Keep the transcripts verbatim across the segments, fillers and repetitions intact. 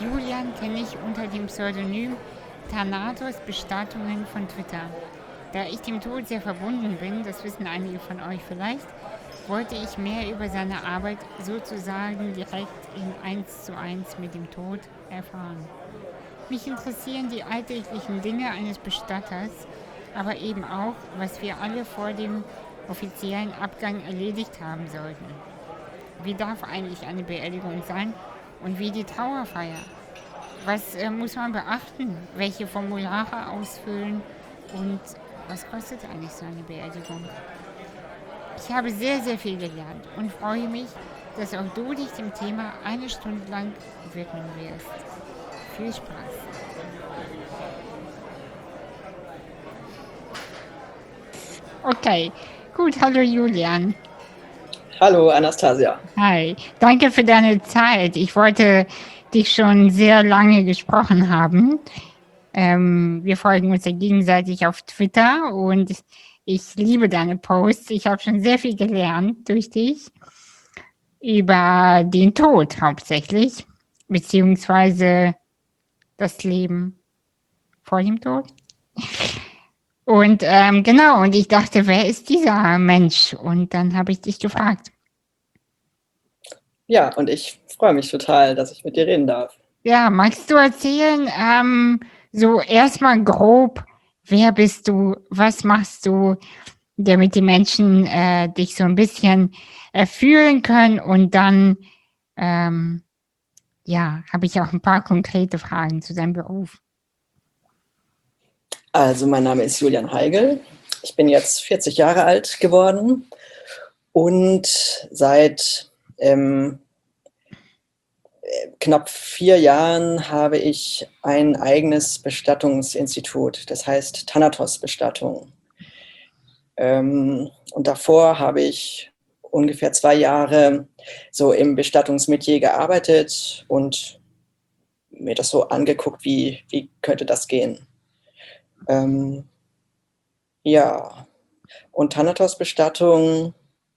Julian kenne ich unter dem Pseudonym Thanatos Bestattungen von Twitter. Da ich dem Tod sehr verbunden bin, das wissen einige von euch vielleicht, wollte ich mehr über seine Arbeit sozusagen direkt in eins zu eins mit dem Tod erfahren. Mich interessieren die alltäglichen Dinge eines Bestatters, aber eben auch, was wir alle vor dem offiziellen Abgang erledigt haben sollten. Wie darf eigentlich eine Beerdigung sein und wie die Trauerfeier? Was äh, muss man beachten? Welche Formulare ausfüllen und was kostet eigentlich so eine Beerdigung? Ich habe sehr, sehr viel gelernt und freue mich, dass auch du dich dem Thema eine Stunde lang widmen wirst. Viel Spaß! Okay, gut, hallo Julian. Hallo Anastasia. Hi, danke für deine Zeit. Ich wollte dich schon sehr lange gesprochen haben. Ähm, wir folgen uns ja gegenseitig auf Twitter und ich liebe deine Posts. Ich habe schon sehr viel gelernt durch dich über den Tod hauptsächlich, beziehungsweise das Leben vor dem Tod. Und ähm, genau, und ich dachte, wer ist dieser Mensch? Und dann habe ich dich gefragt. Ja, und ich freue mich total, dass ich mit dir reden darf. Ja, magst du erzählen, ähm, so erstmal grob, wer bist du, was machst du, damit die Menschen äh, dich so ein bisschen äh, fühlen können und dann, ähm, ja, habe ich auch ein paar konkrete Fragen zu deinem Beruf. Also mein Name ist Julian Heigl. Ich bin jetzt vierzig Jahre alt geworden und seit ähm, knapp vier Jahren habe ich ein eigenes Bestattungsinstitut, das heißt Thanatos Bestattung. Ähm, und davor habe ich ungefähr zwei Jahre so im Bestattungsmetier gearbeitet und mir das so angeguckt, wie, wie könnte das gehen. Ähm, ja, und Thanatos-Bestattung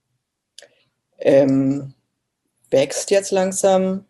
ähm, wächst jetzt langsam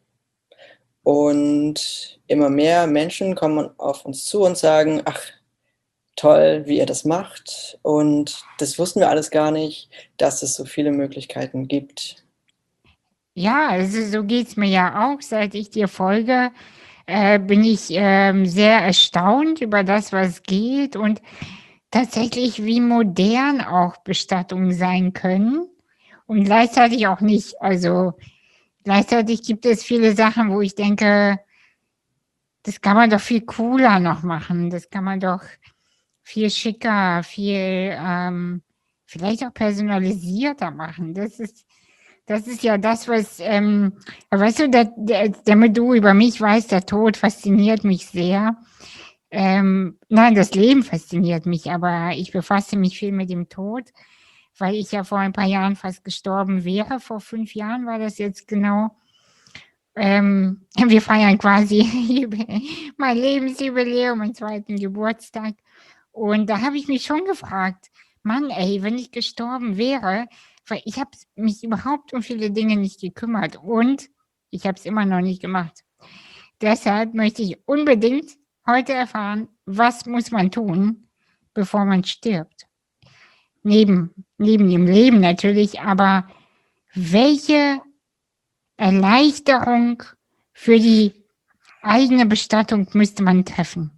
und immer mehr Menschen kommen auf uns zu und sagen, ach, toll, wie ihr das macht. Und das wussten wir alles gar nicht, dass es so viele Möglichkeiten gibt. Ja, also so geht es mir ja auch. Seit ich dir folge, äh, bin ich ähm, sehr erstaunt über das, was geht und tatsächlich, wie modern auch Bestattungen sein können und gleichzeitig auch nicht. Also gleichzeitig gibt es viele Sachen, wo ich denke, das kann man doch viel cooler noch machen. Das kann man doch viel schicker, viel ähm, vielleicht auch personalisierter machen. Das ist, das ist ja das, was, ähm, weißt du, der, der, damit du über mich weißt, der Tod fasziniert mich sehr. Ähm, nein, das Leben fasziniert mich, aber ich befasse mich viel mit dem Tod, weil ich ja vor ein paar Jahren fast gestorben wäre. Vor fünf Jahren war das jetzt genau. Ähm, wir feiern quasi mein Lebensjubiläum, meinen zweiten Geburtstag. Und da habe ich mich schon gefragt, Mann, ey, wenn ich gestorben wäre, weil ich habe mich überhaupt um viele Dinge nicht gekümmert und ich habe es immer noch nicht gemacht. Deshalb möchte ich unbedingt heute erfahren, was muss man tun, bevor man stirbt. Neben, neben dem Leben natürlich, aber welche Erleichterung für die eigene Bestattung müsste man treffen?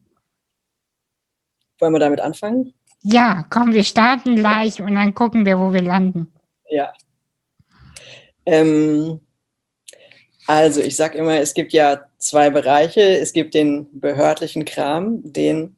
Wollen wir damit anfangen? Ja, komm, wir starten gleich und dann gucken wir, wo wir landen. Ja. Ähm, also ich sage immer, es gibt ja zwei Bereiche. Es gibt den behördlichen Kram, den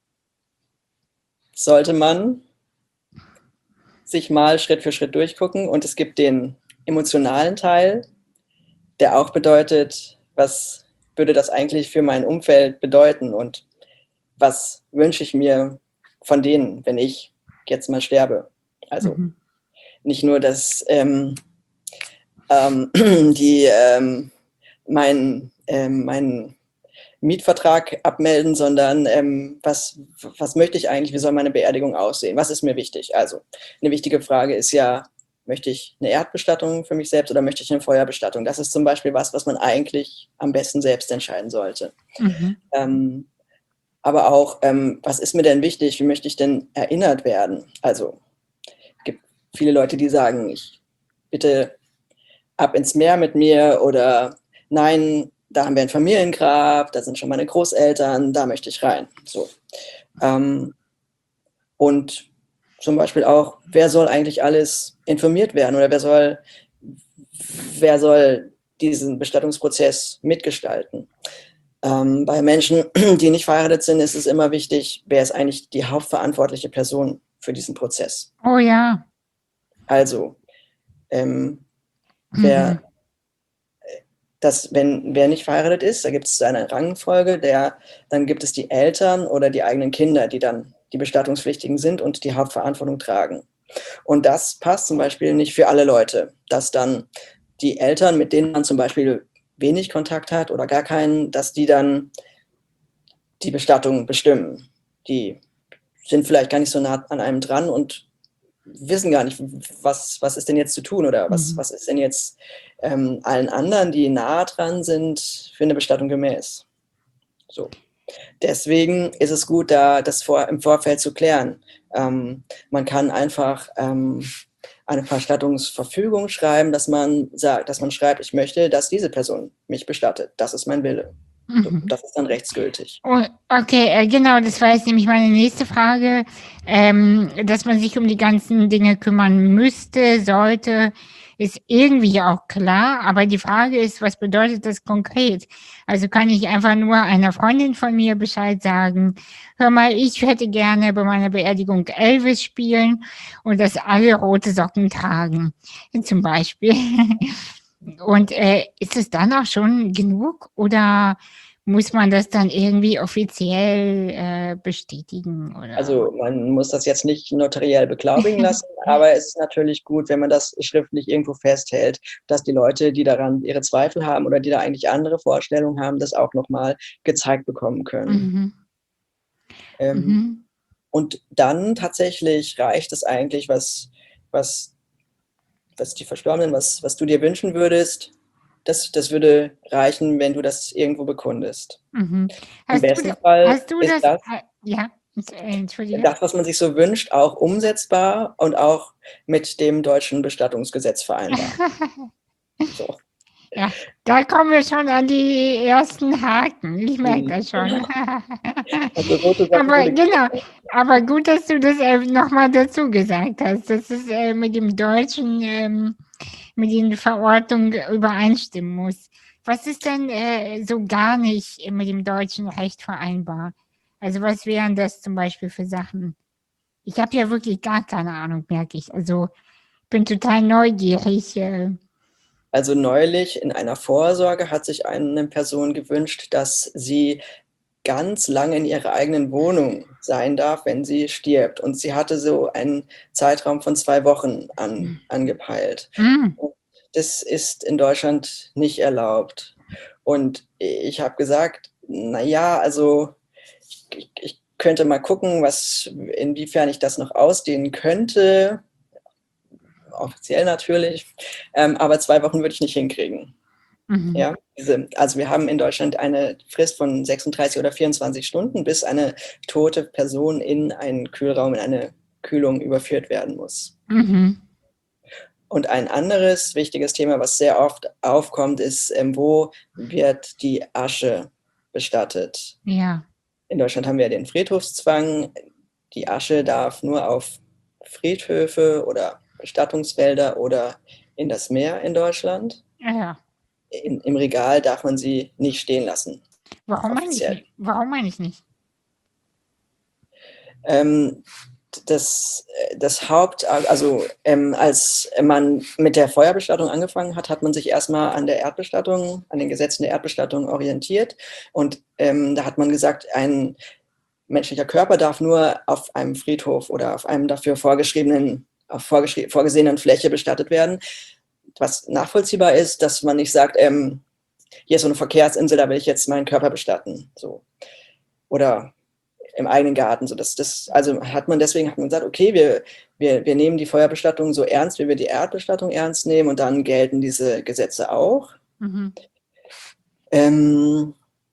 sollte man sich mal Schritt für Schritt durchgucken. Und es gibt den emotionalen Teil, der auch bedeutet, was würde das eigentlich für mein Umfeld bedeuten und was wünsche ich mir von denen, wenn ich jetzt mal sterbe. Also mhm. nicht nur, dass ähm, ähm, die ähm, meinen ähm, mein Mietvertrag abmelden, sondern ähm, was, was möchte ich eigentlich, wie soll meine Beerdigung aussehen, was ist mir wichtig? Also eine wichtige Frage ist ja, möchte ich eine Erdbestattung für mich selbst oder möchte ich eine Feuerbestattung? Das ist zum Beispiel was, was man eigentlich am besten selbst entscheiden sollte. Mhm. Ähm, aber auch, ähm, was ist mir denn wichtig? Wie möchte ich denn erinnert werden? Also, es gibt viele Leute, die sagen, ich bitte ab ins Meer mit mir oder nein, da haben wir ein Familiengrab, da sind schon meine Großeltern, da möchte ich rein. So. Ähm, und zum Beispiel auch, wer soll eigentlich alles informiert werden oder wer soll, wer soll diesen Bestattungsprozess mitgestalten? Ähm, bei Menschen, die nicht verheiratet sind, ist es immer wichtig, wer ist eigentlich die hauptverantwortliche Person für diesen Prozess. Oh ja. Also, ähm, Mhm. wer, das, wenn, wer nicht verheiratet ist, da gibt es eine Rangfolge, der, dann gibt es die Eltern oder die eigenen Kinder, die dann die Bestattungspflichtigen sind und die Hauptverantwortung tragen. Und das passt zum Beispiel nicht für alle Leute, dass dann die Eltern, mit denen man zum Beispiel wenig Kontakt hat oder gar keinen, dass die dann die Bestattung bestimmen. Die sind vielleicht gar nicht so nah an einem dran und wissen gar nicht, was, was ist denn jetzt zu tun oder was, Mhm. was ist denn jetzt ähm, allen anderen, die nah dran sind, für eine Bestattung gemäß. So. Deswegen ist es gut, da das vor, im Vorfeld zu klären. Ähm, man kann einfach ähm, eine Bestattungsverfügung schreiben, dass man sagt, dass man schreibt, ich möchte, dass diese Person mich bestattet. Das ist mein Wille. So, Mhm. das ist dann rechtsgültig. Oh, okay, äh, genau, das war jetzt nämlich meine nächste Frage, ähm, dass man sich um die ganzen Dinge kümmern müsste, sollte, ist irgendwie auch klar, aber die Frage ist, was bedeutet das konkret? Also kann ich einfach nur einer Freundin von mir Bescheid sagen, hör mal, ich hätte gerne bei meiner Beerdigung Elvis spielen und dass alle rote Socken tragen, zum Beispiel. Und äh, ist es dann auch schon genug oder muss man das dann irgendwie offiziell äh, bestätigen? Oder? Also man muss das jetzt nicht notariell beglaubigen lassen, aber es ist natürlich gut, wenn man das schriftlich irgendwo festhält, dass die Leute, die daran ihre Zweifel haben oder die da eigentlich andere Vorstellungen haben, das auch nochmal gezeigt bekommen können. Mhm. Ähm, Mhm. und dann tatsächlich reicht es eigentlich, was, was, was die Verstorbenen, was, was du dir wünschen würdest, das, das würde reichen, wenn du das irgendwo bekundest. Mhm. Im Hast du, besten da, Fall hast du ist das? das, äh, Ja, äh, entschuldige. das, was man sich so wünscht, auch umsetzbar und auch mit dem deutschen Bestattungsgesetz vereinbar. So. Ja, da kommen wir schon an die ersten Haken. Ich merke Mhm. das schon. Also rote Socken Aber würde genau, gehen. aber gut, dass du das äh, nochmal dazu gesagt hast, dass es äh, mit dem Deutschen, ähm, mit den Verortungen übereinstimmen muss. Was ist denn äh, so gar nicht mit dem deutschen Recht vereinbar? Also was wären das zum Beispiel für Sachen? Ich habe ja wirklich gar keine Ahnung, merke ich. Also bin total neugierig. Äh, Also neulich in einer Vorsorge hat sich eine Person gewünscht, dass sie ganz lange in ihrer eigenen Wohnung sein darf, wenn sie stirbt. Und sie hatte so einen Zeitraum von zwei Wochen an, angepeilt. mm, Und das ist in Deutschland nicht erlaubt. Und ich habe gesagt, naja, also ich, ich könnte mal gucken, was, inwiefern ich das noch ausdehnen könnte. Offiziell natürlich. Ähm, aber zwei Wochen würde ich nicht hinkriegen. mhm. Ja, diese, also wir haben in Deutschland eine Frist von sechsunddreißig oder vierundzwanzig Stunden, bis eine tote Person in einen Kühlraum, in eine Kühlung überführt werden muss. Mhm. Und ein anderes wichtiges Thema, was sehr oft aufkommt, ist, ähm, wo wird die Asche bestattet? Ja. In Deutschland haben wir den Friedhofszwang. Die Asche darf nur auf Friedhöfe oder Bestattungsfelder oder in das Meer in Deutschland. Ja, ja. In, Im Regal darf man sie nicht stehen lassen, Warum meine ich offiziell. nicht? Warum meine ich nicht? Ähm, das, das Haupt, also ähm, als man mit der Feuerbestattung angefangen hat, hat man sich erstmal an der Erdbestattung, an den Gesetzen der Erdbestattung orientiert. Und ähm, da hat man gesagt, ein menschlicher Körper darf nur auf einem Friedhof oder auf einem dafür vorgeschriebenen, auf vorgeschrie vorgesehenen Fläche bestattet werden. Was nachvollziehbar ist, dass man nicht sagt, ähm, hier ist so eine Verkehrsinsel, da will ich jetzt meinen Körper bestatten. So. Oder im eigenen Garten. So, das, das, also hat man deswegen hat man gesagt, okay, wir, wir, wir nehmen die Feuerbestattung so ernst, wie wir die Erdbestattung ernst nehmen, und dann gelten diese Gesetze auch. Mhm. Ähm,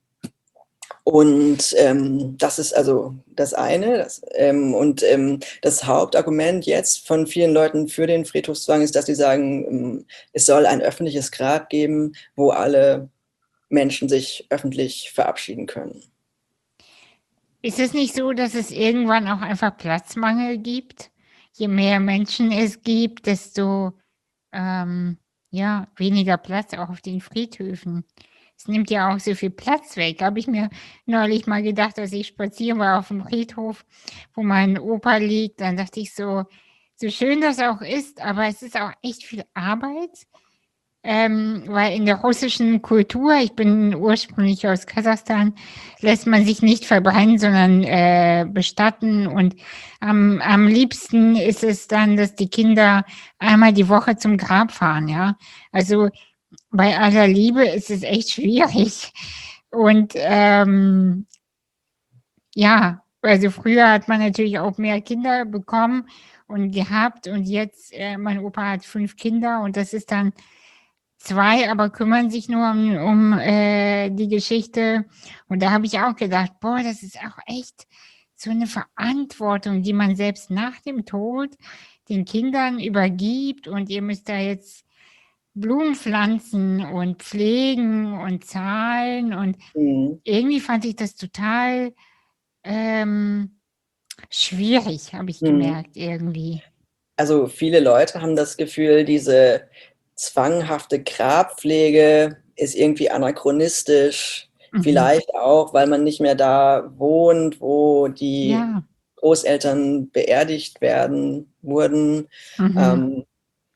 und ähm, das ist also das eine. Das, ähm, und ähm, das Hauptargument jetzt von vielen Leuten für den Friedhofszwang ist, dass sie sagen, ähm, es soll ein öffentliches Grab geben, wo alle Menschen sich öffentlich verabschieden können. Ist es nicht so, dass es irgendwann auch einfach Platzmangel gibt? Je mehr Menschen es gibt, desto ähm, ja, weniger Platz auch auf den Friedhöfen. Es nimmt ja auch so viel Platz weg. Habe ich mir neulich mal gedacht, als ich spazieren war auf dem Friedhof, wo mein Opa liegt. Dann dachte ich so, so schön das auch ist, aber es ist auch echt viel Arbeit. Ähm, weil in der russischen Kultur, ich bin ursprünglich aus Kasachstan, lässt man sich nicht verbrennen, sondern äh, bestatten. Und am, am liebsten ist es dann, dass die Kinder einmal die Woche zum Grab fahren, ja. Also bei aller Liebe ist es echt schwierig. Und ähm, ja, also früher hat man natürlich auch mehr Kinder bekommen und gehabt. Und jetzt, äh, mein Opa hat fünf Kinder und das ist dann zwei, aber kümmern sich nur um, um äh, die Geschichte. Und da habe ich auch gedacht, boah, das ist auch echt so eine Verantwortung, die man selbst nach dem Tod den Kindern übergibt. Und ihr müsst da jetzt Blumen pflanzen und pflegen und zahlen. Und Mhm. irgendwie fand ich das total ähm, schwierig, habe ich Mhm. gemerkt, irgendwie. Also viele Leute haben das Gefühl, diese zwanghafte Grabpflege ist irgendwie anachronistisch. Mhm. Vielleicht auch, weil man nicht mehr da wohnt, wo die Ja. Großeltern beerdigt werden, wurden. Mhm. Ähm,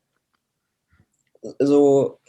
so,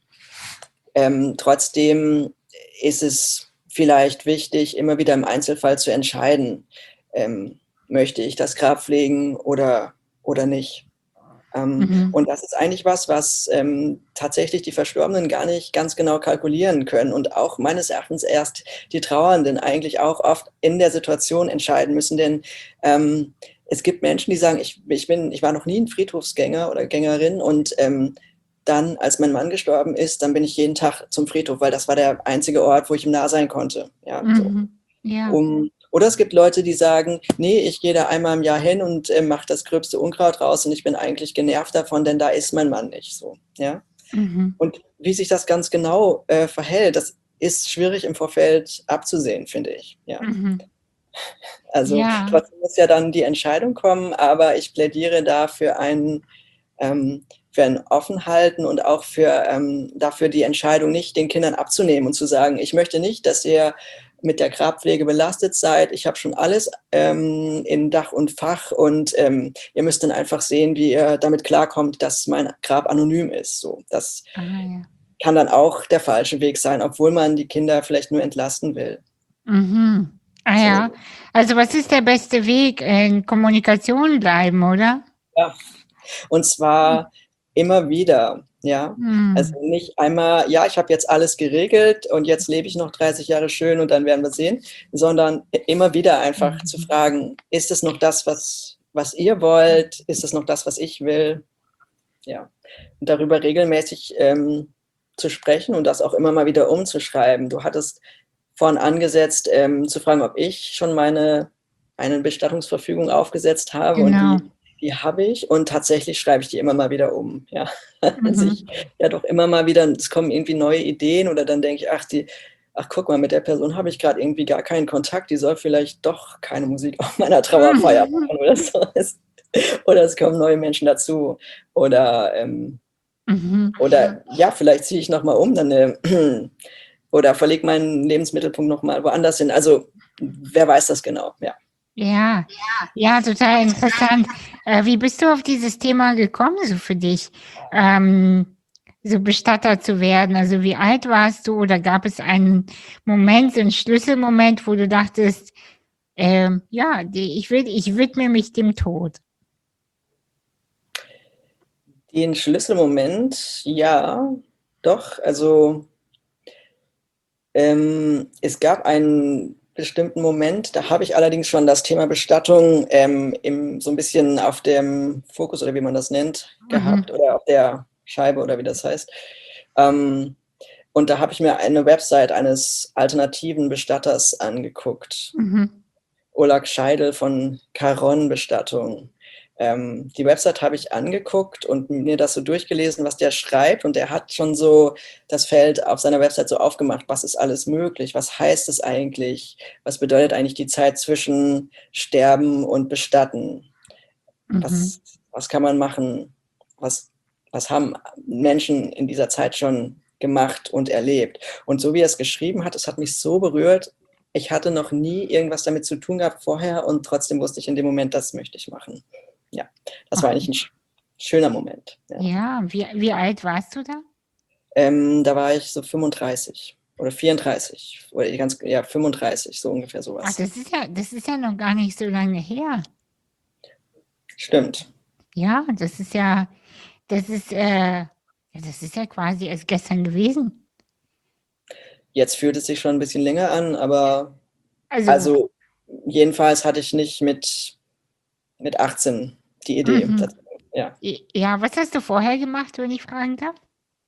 ähm, trotzdem ist es vielleicht wichtig, immer wieder im Einzelfall zu entscheiden, ähm, möchte ich das Grab pflegen oder, oder nicht. Ähm, Mhm. und das ist eigentlich was, was ähm, tatsächlich die Verstorbenen gar nicht ganz genau kalkulieren können und auch meines Erachtens erst die Trauernden eigentlich auch oft in der Situation entscheiden müssen, denn ähm, es gibt Menschen, die sagen, ich, ich, bin, ich war noch nie ein Friedhofsgänger oder Gängerin, und ähm, dann, als mein Mann gestorben ist, dann bin ich jeden Tag zum Friedhof, weil das war der einzige Ort, wo ich ihm nah sein konnte. Ja, so. Mhm. Ja. Um, oder es gibt Leute, die sagen, nee, ich gehe da einmal im Jahr hin und äh, mache das gröbste Unkraut raus und ich bin eigentlich genervt davon, denn da ist mein Mann nicht so. Ja? Mhm. Und wie sich das ganz genau äh, verhält, das ist schwierig im Vorfeld abzusehen, finde ich. Ja. Mhm. Also Ja. trotzdem muss ja dann die Entscheidung kommen, aber ich plädiere da für ein, ähm, für ein Offenhalten und auch für, ähm, dafür die Entscheidung nicht den Kindern abzunehmen und zu sagen, ich möchte nicht, dass ihr mit der Grabpflege belastet seid. Ich habe schon alles ähm, in Dach und Fach und ähm, ihr müsst dann einfach sehen, wie ihr damit klarkommt, dass mein Grab anonym ist. So, das Ah, ja. kann dann auch der falsche Weg sein, obwohl man die Kinder vielleicht nur entlasten will. Mhm. Ah ja. So. Also was ist der beste Weg? In Kommunikation bleiben, oder? Ja. Und zwar immer wieder, ja. Also Mhm. nicht einmal, ja, ich habe jetzt alles geregelt und jetzt lebe ich noch dreißig Jahre schön und dann werden wir sehen, sondern immer wieder einfach zu fragen, ist es noch das, was, was ihr wollt? Ist es noch das, was ich will? Ja. Und darüber regelmäßig ähm, zu sprechen und das auch immer mal wieder umzuschreiben. Du hattest vorhin angesetzt, ähm, zu fragen, ob ich schon meine eine Bestattungsverfügung aufgesetzt habe, und Genau. die, die habe ich, und tatsächlich schreibe ich die immer mal wieder um. Ja. Also Mhm. ich, ja doch immer mal wieder, es kommen irgendwie neue Ideen oder dann denke ich, ach, die, ach guck mal, mit der Person habe ich gerade irgendwie gar keinen Kontakt, die soll vielleicht doch keine Musik auf meiner Trauerfeier machen oder so. Oder es kommen neue Menschen dazu. Oder, ähm, Mhm. oder ja, vielleicht ziehe ich nochmal um, dann äh, oder verlege meinen Lebensmittelpunkt nochmal woanders hin. Also wer weiß das genau, ja. Ja. Ja, total interessant. Äh, wie bist du auf dieses Thema gekommen, so für dich, ähm, so Bestatter zu werden? Also wie alt warst du oder gab es einen Moment, so einen Schlüsselmoment, wo du dachtest, ähm, ja, die, ich will, ich widme mich dem Tod? Den Schlüsselmoment, ja, doch, also ähm, es gab einen bestimmten Moment. Da habe ich allerdings schon das Thema Bestattung ähm, im, so ein bisschen auf dem Fokus oder wie man das nennt, gehabt Mhm. oder auf der Scheibe oder wie das heißt. Ähm, und da habe ich mir eine Website eines alternativen Bestatters angeguckt. Mhm. Oleg Scheidel von Caron Bestattung. Ähm, die Website habe ich angeguckt und mir das so durchgelesen, was der schreibt. Und er hat schon so das Feld auf seiner Website so aufgemacht, was ist alles möglich, was heißt es eigentlich, was bedeutet eigentlich die Zeit zwischen Sterben und Bestatten, Mhm. was, was kann man machen, was, was haben Menschen in dieser Zeit schon gemacht und erlebt. Und so wie er es geschrieben hat, es hat mich so berührt. Ich hatte noch nie irgendwas damit zu tun gehabt vorher und trotzdem wusste ich in dem Moment, das möchte ich machen. Ja, das war Ach, eigentlich ein sch- schöner Moment. Ja. ja, wie, wie alt warst du da? Ähm, da war ich so fünfunddreißig oder vierunddreißig oder ganz, ja, fünfunddreißig, so ungefähr Ach, sowas. das ist ja, das ist ja noch gar nicht so lange her. Stimmt. Ja, das ist ja, das ist, äh, ja, das ist ja quasi erst gestern gewesen. Jetzt fühlt es sich schon ein bisschen länger an, aber Also, also jedenfalls hatte ich nicht mit, mit achtzehn die Idee mhm. dazu. Ja. I- Ja, was hast du vorher gemacht, wenn ich fragen darf?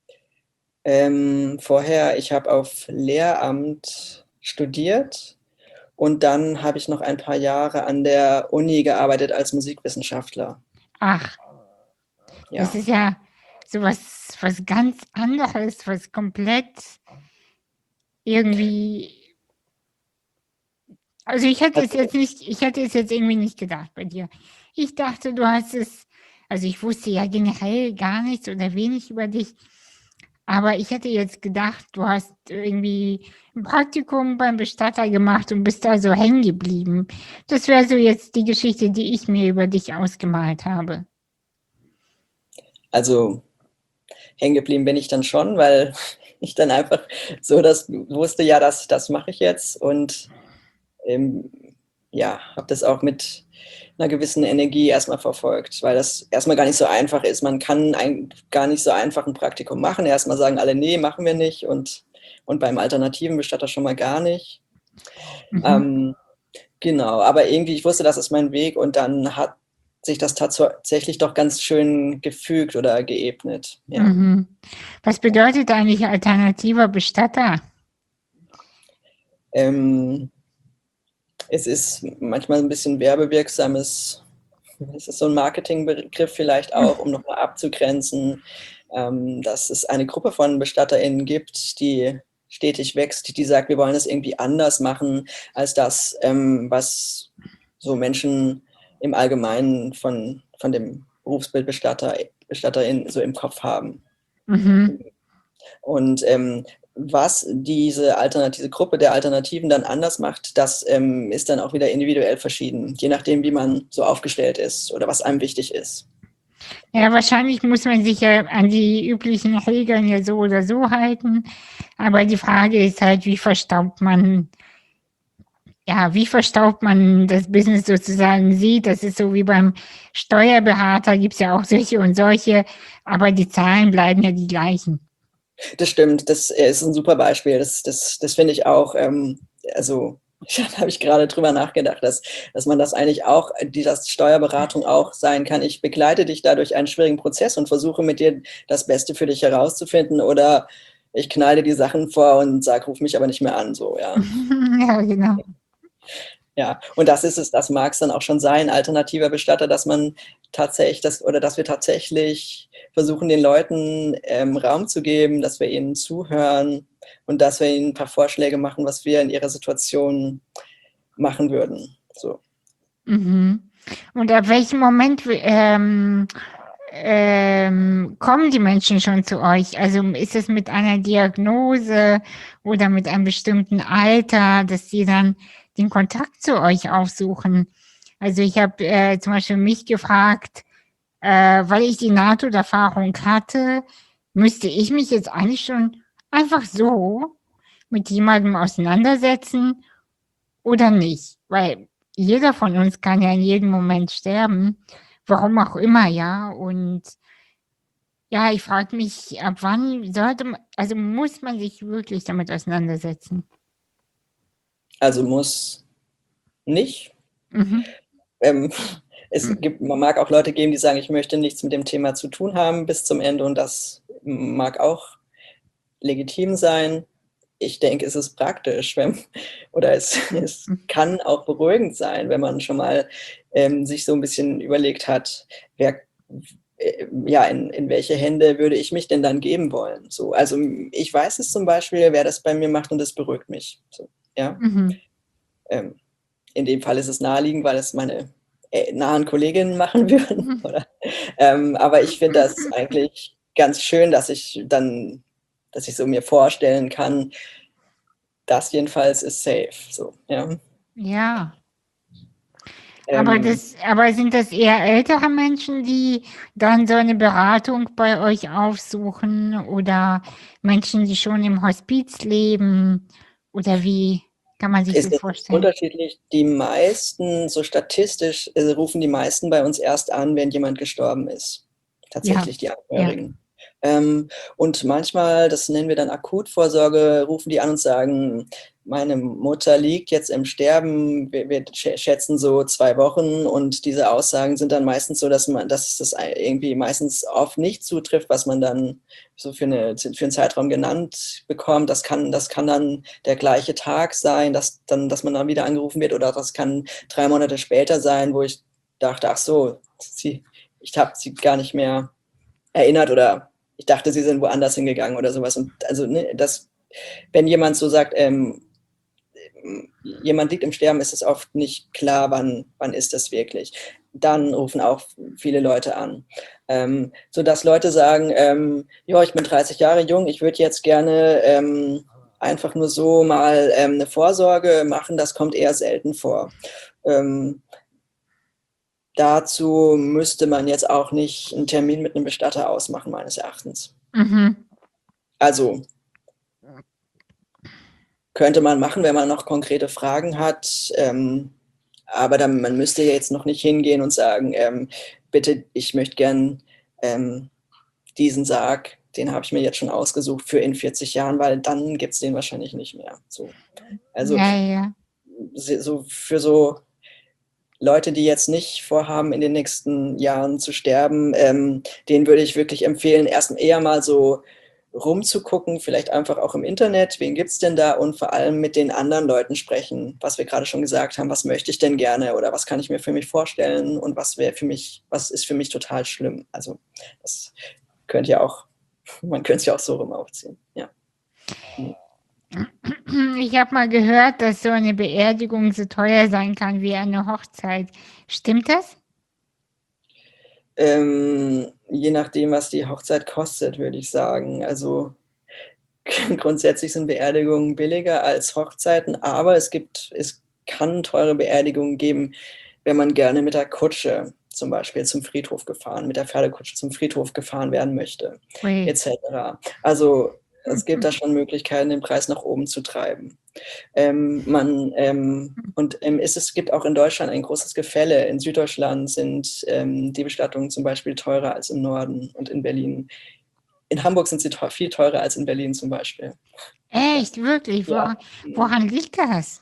Ähm, vorher, ich habe auf Lehramt studiert und dann habe ich noch ein paar Jahre an der Uni gearbeitet als Musikwissenschaftler. Ach, das Ja, ist ja so was, was ganz anderes, was komplett irgendwie, also ich hätte es also, jetzt nicht, ich hätte es jetzt irgendwie nicht gedacht bei dir. Ich dachte, du hast es, also ich wusste ja generell gar nichts oder wenig über dich, aber ich hätte jetzt gedacht, du hast irgendwie ein Praktikum beim Bestatter gemacht und bist da so hängen geblieben. Das wäre so jetzt die Geschichte, die ich mir über dich ausgemalt habe. also hängen geblieben bin ich dann schon, weil ich dann einfach so das wusste, ja, das, das mache ich jetzt und ähm, ja, habe das auch mit einer gewissen Energie erstmal verfolgt, weil das erstmal gar nicht so einfach ist. Man kann ein, gar nicht so einfach ein Praktikum machen. Erstmal sagen alle, nee, machen wir nicht und, und beim alternativen Bestatter schon mal gar nicht. Mhm. Ähm, genau, aber irgendwie, ich wusste, das ist mein Weg und dann hat sich das tatsächlich doch ganz schön gefügt oder geebnet. Ja. Mhm. Was bedeutet eigentlich alternativer Bestatter? Ähm, es ist manchmal ein bisschen werbewirksames, es ist so ein Marketingbegriff vielleicht auch, um nochmal abzugrenzen, ähm, dass es eine Gruppe von BestatterInnen gibt, die stetig wächst, die sagt, wir wollen es irgendwie anders machen als das, ähm, was so Menschen im Allgemeinen von, von dem Berufsbild Bestatter, BestatterInnen so im Kopf haben. Mhm. Und ähm, was diese alternative Gruppe der Alternativen dann anders macht, das ähm, ist dann auch wieder individuell verschieden, je nachdem, wie man so aufgestellt ist oder was einem wichtig ist. Ja, wahrscheinlich muss man sich ja an die üblichen Regeln ja so oder so halten. Aber die Frage ist halt, wie verstaubt man, ja, wie verstaubt man das Business sozusagen sieht. Das ist so wie beim Steuerberater, gibt es ja auch solche und solche, aber die Zahlen bleiben ja die gleichen. Das stimmt, das ist ein super Beispiel. Das, das, das finde ich auch, ähm, also da habe ich gerade drüber nachgedacht, dass, dass man das eigentlich auch, die das Steuerberatung auch sein kann. Ich begleite dich da durch einen schwierigen Prozess und versuche mit dir das Beste für dich herauszufinden oder ich knall dir die Sachen vor und sage, ruf mich aber nicht mehr an, so, ja. Ja, genau. Ja, und das ist es, das mag es dann auch schon sein, alternativer Bestatter, dass man tatsächlich das oder dass wir tatsächlich versuchen, den Leuten ähm, Raum zu geben, dass wir ihnen zuhören und dass wir ihnen ein paar Vorschläge machen, was wir in ihrer Situation machen würden. So. Mhm. Und ab welchem Moment ähm, ähm, kommen die Menschen schon zu euch? Also ist es mit einer Diagnose oder mit einem bestimmten Alter, dass sie dann den Kontakt zu euch aufsuchen? Also ich habe äh, zum Beispiel mich gefragt, äh, weil ich die NATO-Erfahrung hatte, müsste ich mich jetzt eigentlich schon einfach so mit jemandem auseinandersetzen oder nicht? Weil jeder von uns kann ja in jedem Moment sterben, warum auch immer, ja. Und ja, ich frage mich, ab wann sollte man, also muss man sich wirklich damit auseinandersetzen? Also muss nicht. Mhm. Ähm, es Hm. gibt, man mag auch Leute geben, die sagen, ich möchte nichts mit dem Thema zu tun haben bis zum Ende, und das mag auch legitim sein. Ich denke, es ist praktisch, wenn, oder es, es Hm. kann auch beruhigend sein, wenn man schon mal ähm, sich so ein bisschen überlegt hat, wer, äh, ja, in, in welche Hände würde ich mich denn dann geben wollen? So, also ich weiß es zum Beispiel, wer das bei mir macht, und das beruhigt mich. So, ja. Mhm. Ähm, in dem Fall ist es naheliegend, weil es meine äh, nahen Kolleginnen machen würden. Mhm. Oder? Ähm, aber ich finde das eigentlich ganz schön, dass ich dann, dass ich so mir vorstellen kann, das jedenfalls ist safe. So, ja. Ja. Aber Ähm, das aber sind das eher ältere Menschen, die dann so eine Beratung bei euch aufsuchen, oder Menschen, die schon im Hospiz leben? Oder wie kann man sich es das ist vorstellen? unterschiedlich. Die meisten, so statistisch, äh, rufen die meisten bei uns erst an, wenn jemand gestorben ist. Ja, Tatsächlich die ja. Angehörigen. Ähm, und manchmal, das nennen wir dann Akutvorsorge, rufen die an und sagen, meine Mutter liegt jetzt im Sterben, wir, wir schätzen so zwei Wochen, und diese Aussagen sind dann meistens so, dass man, dass das irgendwie meistens oft nicht zutrifft, was man dann so für, eine, für einen Zeitraum genannt bekommt. Das kann, das kann dann der gleiche Tag sein, dass, dann, dass man dann wieder angerufen wird, oder das kann drei Monate später sein, wo ich dachte, ach so, sie, ich habe sie gar nicht mehr erinnert, oder ich dachte, sie sind woanders hingegangen oder sowas. Und also, ne, das, wenn jemand so sagt, ähm, jemand liegt im Sterben, ist es oft nicht klar, wann, wann ist das wirklich. Dann rufen auch viele Leute an. Ähm, sodass Leute sagen, ähm, ja, ich bin dreißig Jahre jung, ich würde jetzt gerne ähm, einfach nur so mal ähm, eine Vorsorge machen, das kommt eher selten vor. Ähm, dazu müsste man jetzt auch nicht einen Termin mit einem Bestatter ausmachen, meines Erachtens. Mhm. Also könnte man machen, wenn man noch konkrete Fragen hat. Ähm, aber dann, man müsste jetzt noch nicht hingehen und sagen, ähm, bitte, ich möchte gern ähm, diesen Sarg, den habe ich mir jetzt schon ausgesucht für in vierzig Jahren, weil dann gibt es den wahrscheinlich nicht mehr. So. Also Ja, ja. so für so Leute, die jetzt nicht vorhaben, in den nächsten Jahren zu sterben, ähm, denen würde ich wirklich empfehlen, erst eher mal so rumzugucken, vielleicht einfach auch im Internet, wen gibt es denn da, und vor allem mit den anderen Leuten sprechen, was wir gerade schon gesagt haben, was möchte ich denn gerne oder was kann ich mir für mich vorstellen und was wäre für mich, was ist für mich total schlimm. Also das könnte ja auch, man könnte es ja auch so rum aufziehen. Ja. Ich habe mal gehört, dass so eine Beerdigung so teuer sein kann wie eine Hochzeit. Stimmt das? Ähm, je nachdem, was die Hochzeit kostet, würde ich sagen. Also grundsätzlich sind Beerdigungen billiger als Hochzeiten, aber es gibt, es kann teure Beerdigungen geben, wenn man gerne mit der Kutsche zum Beispiel zum Friedhof gefahren, mit der Pferdekutsche zum Friedhof gefahren werden möchte, Ui. et cetera. Also es gibt da schon Möglichkeiten, den Preis nach oben zu treiben. Ähm, man, ähm, und ähm, es, es gibt auch in Deutschland ein großes Gefälle. In Süddeutschland sind ähm, die Bestattungen zum Beispiel teurer als im Norden und in Berlin. In Hamburg sind sie teuer, viel teurer als in Berlin zum Beispiel. Ja. Echt, wirklich? Ja. Woran, woran liegt das?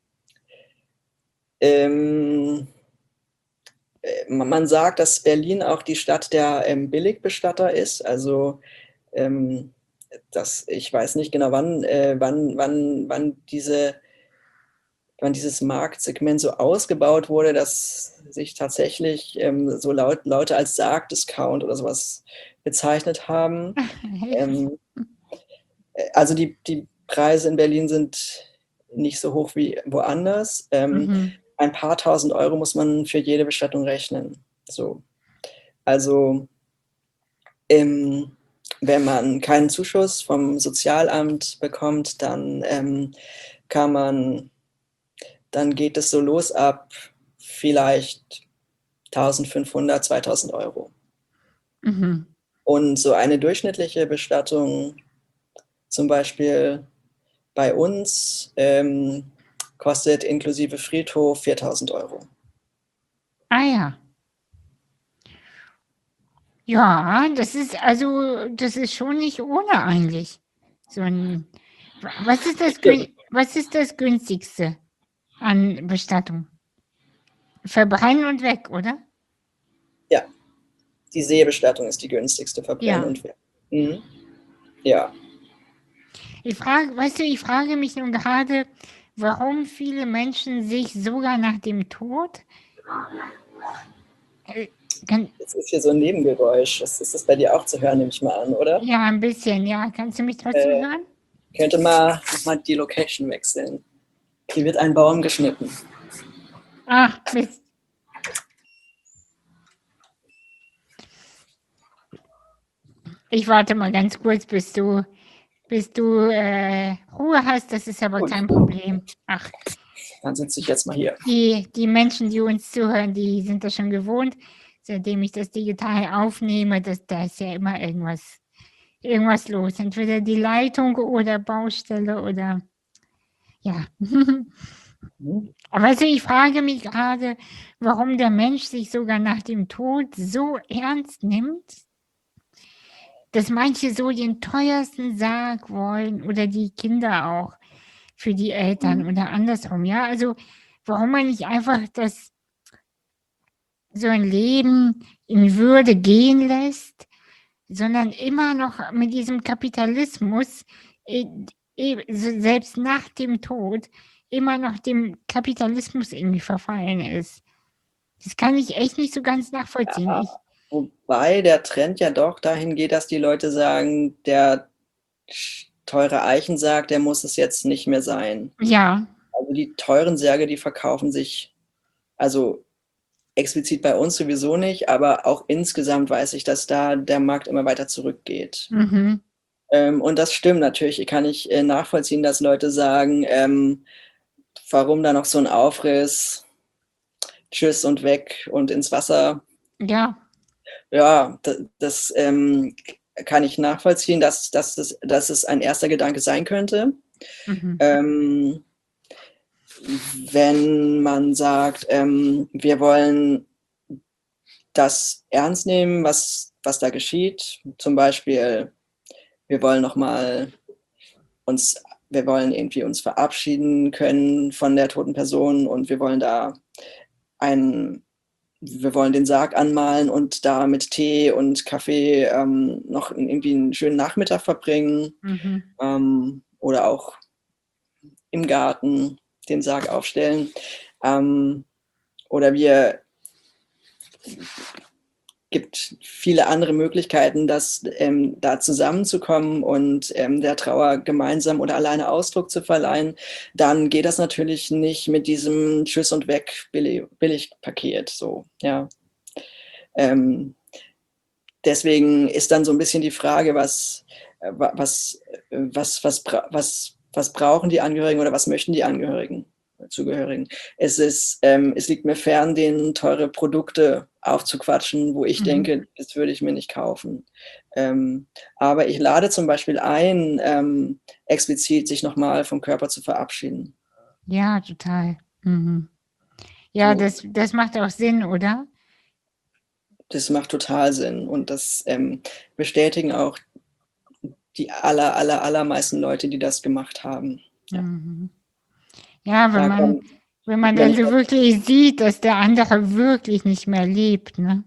Ähm, man sagt, dass Berlin auch die Stadt der ähm, Billigbestatter ist. Also ähm, das, ich weiß nicht genau, wann, äh, wann, wann, wann, diese, wann dieses Marktsegment so ausgebaut wurde, dass sich tatsächlich ähm, so laut, Leute als Sargdiscount oder sowas bezeichnet haben. Echt? Ähm, also die, die Preise in Berlin sind nicht so hoch wie woanders. Ähm, Mhm. ein paar tausend Euro muss man für jede Bestattung rechnen. So. Also ähm, wenn man keinen Zuschuss vom Sozialamt bekommt, dann ähm, kann man, dann geht es so los ab vielleicht eintausendfünfhundert, zweitausend Euro. Mhm. Und so eine durchschnittliche Bestattung, zum Beispiel bei uns, ähm, kostet inklusive Friedhof viertausend Euro. Ah ja. Ja, das ist also, das ist schon nicht ohne eigentlich. So 'n wa was ist das Stimmt. gün was ist das Günstigste? an Bestattung? Verbrennen und weg, oder? Ja, die Seebestattung ist die günstigste, verbrennen Ja. und weg. Mhm. Ja. Ich frage, weißt du, ich frage mich nun gerade, warum viele Menschen sich sogar nach dem Tod äh, kann, Das ist hier so ein Nebengeräusch. Das ist das bei dir auch zu hören, nehme ich mal an, oder? ja, ein bisschen, ja. Kannst du mich trotzdem Äh, hören? könnte mal nochmal die Location wechseln. Hier wird ein Baum geschnitten. Ach, Mist. Ich warte mal ganz kurz, bis du, bis du äh, Ruhe hast. Das ist aber Gut. kein Problem. Ach, Dann sitze ich jetzt mal hier. die, die Menschen, die uns zuhören, die sind das schon gewohnt. Seitdem ich das digital aufnehme, das, da ist ja immer irgendwas, irgendwas los. Entweder die Leitung oder Baustelle oder ja. Mhm. Aber also ich frage mich gerade, warum der Mensch sich sogar nach dem Tod so ernst nimmt, dass manche so den teuersten Sarg wollen oder die Kinder auch für die Eltern Mhm. oder andersrum. Ja, also warum man nicht einfach das so ein Leben in Würde gehen lässt, sondern immer noch mit diesem Kapitalismus, äh, äh, so selbst nach dem Tod, immer noch dem Kapitalismus irgendwie verfallen ist. Das kann ich echt nicht so ganz nachvollziehen. Ja, Ich, wobei der Trend ja doch dahin geht, dass die Leute sagen, der teure Eichensarg, der muss es jetzt nicht mehr sein. ja, Also die teuren Särge, die verkaufen sich, also explizit bei uns sowieso nicht, aber auch insgesamt weiß ich, dass da der Markt immer weiter zurückgeht. mhm, Ähm, und das stimmt natürlich. Kann ich äh, nachvollziehen, dass Leute sagen, ähm, warum da noch so ein Aufriss, tschüss und weg und ins Wasser. ja, Ja, das, das ähm, kann ich nachvollziehen, dass, dass, das, dass es ein erster Gedanke sein könnte. mhm, Ähm, wenn man sagt, ähm, wir wollen das ernst nehmen, was, was da geschieht, zum Beispiel, wir wollen nochmal uns, wir wollen irgendwie uns verabschieden können von der toten Person und wir wollen da ein, wir wollen den Sarg anmalen und da mit Tee und Kaffee ähm, noch irgendwie einen schönen Nachmittag verbringen mhm. ähm, oder auch im Garten den Sarg aufstellen. Ähm, oder wir gibt viele andere Möglichkeiten, das, ähm, da zusammenzukommen und ähm, der Trauer gemeinsam oder alleine Ausdruck zu verleihen, dann geht das natürlich nicht mit diesem Tschüss und weg billig, Billigpaket. So, ja. Ähm, deswegen ist dann so ein bisschen die Frage, was, äh, was, äh, was, was, was, was brauchen die Angehörigen oder was möchten die Angehörigen? Zugehörigen. Es ist, ähm, es liegt mir fern, denen teure Produkte aufzuquatschen, wo ich Mhm. denke, das würde ich mir nicht kaufen. Ähm, aber ich lade zum Beispiel ein, ähm, explizit sich nochmal vom Körper zu verabschieden. Ja, total. Mhm. Ja, So, das, das macht auch Sinn, oder? das macht total Sinn und das ähm, bestätigen auch die aller, aller, allermeisten Leute, die das gemacht haben. Ja, Mhm. Ja, wenn da man, kommt, wenn man wenn dann ich so wirklich sieht, dass der andere wirklich nicht mehr lebt, ne?